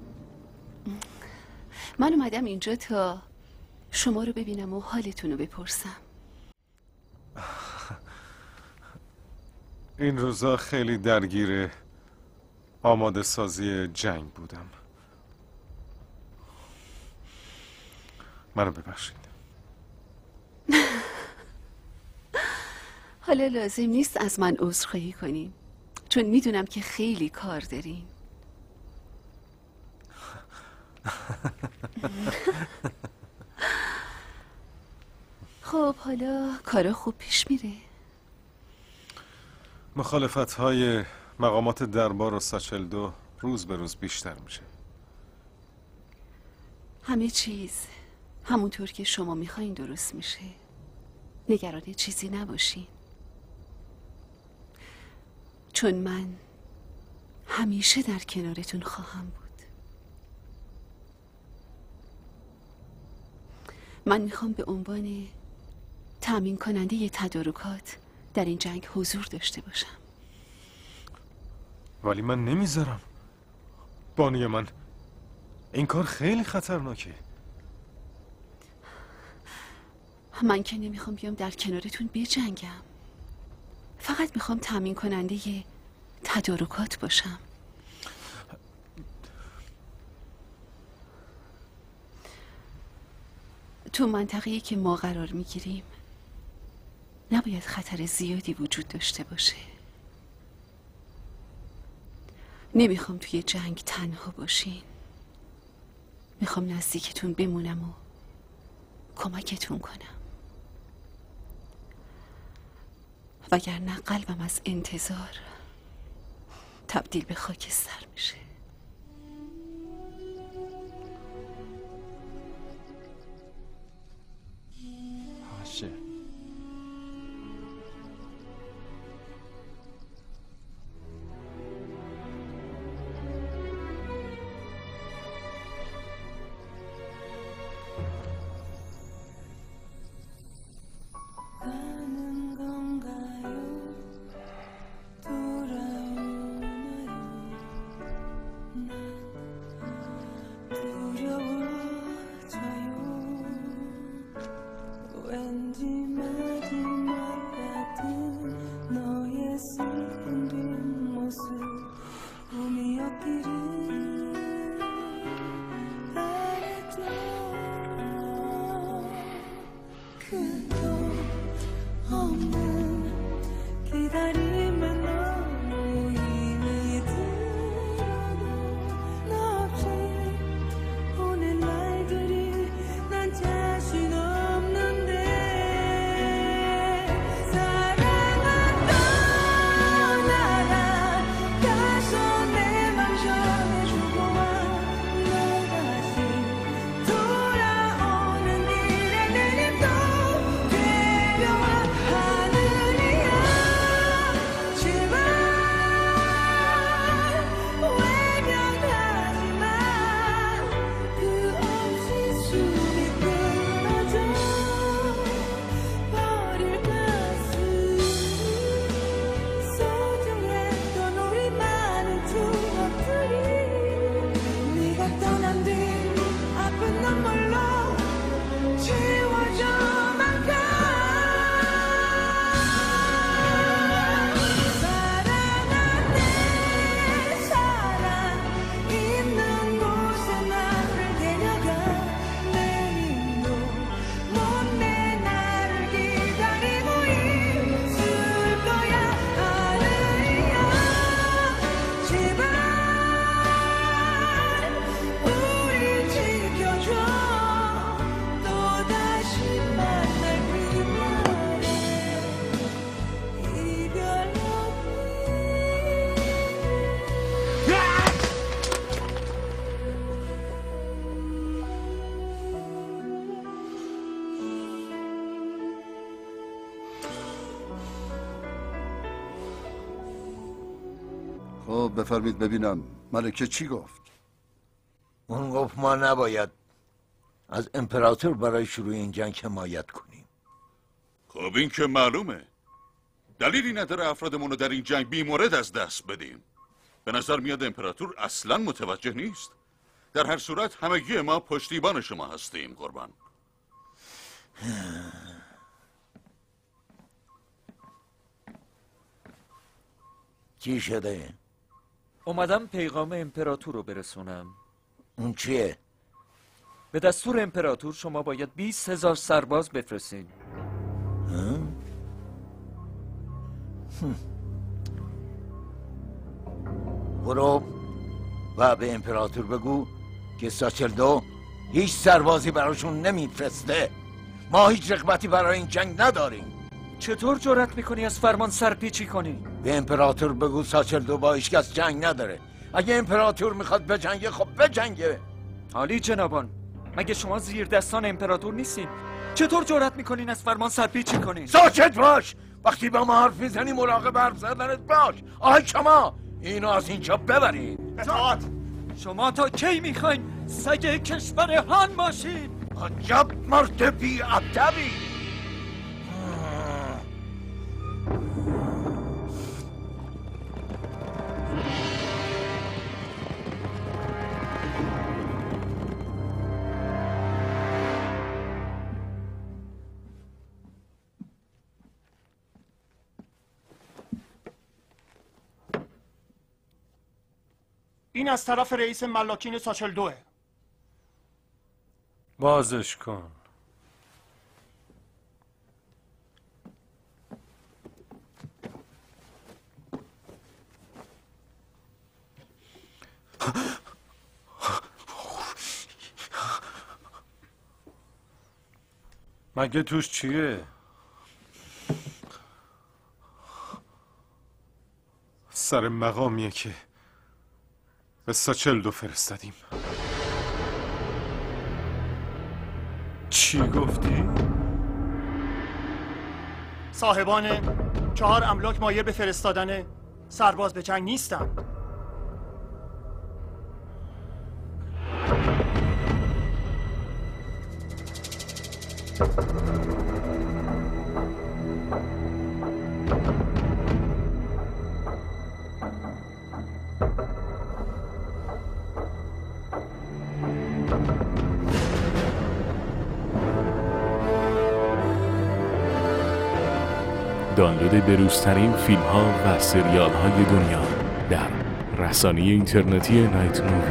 D: من اومدم اینجا تا شما رو ببینم و حالتون رو بپرسم.
A: این روزا خیلی درگیر آماده سازی جنگ بودم. منو ببخشید.
D: حالا لازم نیست از من عذرخواهی کنین، چون میدونم که خیلی کار دارین. خب حالا کارا خوب پیش میره؟
A: مخالفت های مقامات دربار و ساچلدو روز به روز بیشتر میشه.
D: همه چیز همونطور که شما میخواین درست میشه. نگران چیزی نباشین، چون من همیشه در کنارتون خواهم بود. من میخوام به عنوان تأمین کننده تدارکات در این جنگ حضور داشته باشم.
A: ولی من نمیذارم. بانوی من، این کار خیلی خطرناکه.
D: من که نمیخوام بیام در کنارتون بجنگم، فقط میخوام تأمین کننده تدارکات باشم. تو منطقه‌ای که ما قرار میگیریم نباید خطر زیادی وجود داشته باشه. نمیخوام توی جنگ تنها باشین. میخوام نزدیکتون بمونم و کمکتون کنم، وگرنه قلبم از انتظار تبدیل به خاکستر میشه.
Q: باشه.
H: خب بفرمید ببینم ملکه چی گفت؟
F: اون گفت ما نباید از امپراتور برای شروع این جنگ حمایت کنیم.
S: خب این که معلومه. دلیلی نداره افرادمون رو در این جنگ بیمورد از دست بدیم. به نظر میاد امپراتور اصلا متوجه نیست. در هر صورت همگی ما پشتیبان شما هستیم قربان.
F: چی شده؟
R: اومدم پیغام امپراتور رو برسونم.
F: اون چیه؟
R: به دستور امپراتور شما باید بیست هزار سرباز بفرستین.
F: برو و به امپراتور بگو که ساچلدو هیچ سربازی براشون نمیفرسته. ما هیچ رغبتی برای این جنگ نداریم.
R: چطور جرأت میکنی از فرمان سرپیچی کنی؟
F: به امپراتور بگو ساچلدو با هیچ کس جنگ نداره. اگه امپراتور میخواد بجنگه خب بجنگه.
R: عالی جنابان، مگه شما زیر دستان امپراتور نیستین؟ چطور جرأت میکنین از فرمان سرپیچی کنین؟
F: ساکت باش! وقتی با ما حرف میزنی مراقب حرف زدنت باش. آهای شما اینو از اینجا ببرید.
R: اطاعت! شما تا کی میخواین سگ کشور هان باشین؟
F: عجب مرد بی ادبی.
K: این از طرف رئیس ملاکین ساچلدوه.
M: بازش کن. مگه توش چیه؟
A: سر مقامیه که به ساچلدو فرستادیم.
M: چی گفتی؟
K: صاحبان چهار املاک مایل به فرستادن سرباز به جنگ نیستن.
T: دانلود بروزترین فیلم ها و سریال های دنیا در رسانه اینترنتی نایت مووی.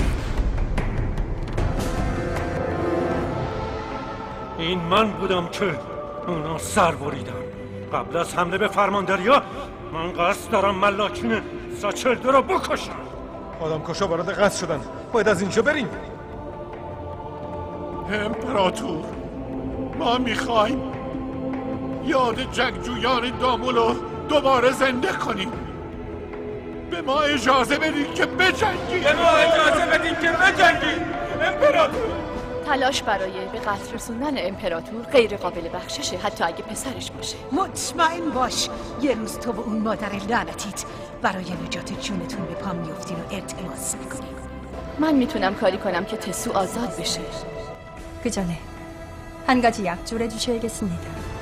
M: این من بودم که اونا سر بریدن. قبل از حمله به فرمانداریا من قصد دارم ملاکین ساچلدو رو بکشم.
A: آدم کشا وارد قصد شدن. باید از اینجا بریم.
V: امپراتور، ما میخوایم یاد جنگجویان دامولو دوباره زنده کنیم. به ما اجازه بدید که بجنگیم.
R: به ما اجازه بدید که بجنگیم. امپراتور،
N: تلاش برای به قتل رسوندن امپراتور غیر قابل بخششه، حتی اگه پسرش باشه.
L: مطمئن باش یه روز تو و اون مادر لعنتیت برای نجات جونتون به پا میافتین و التماس میکنین.
N: من میتونم کاری کنم که تسو آزاد بشه.
U: 그 전에 한 가지 약조를 해주셔야겠습니다.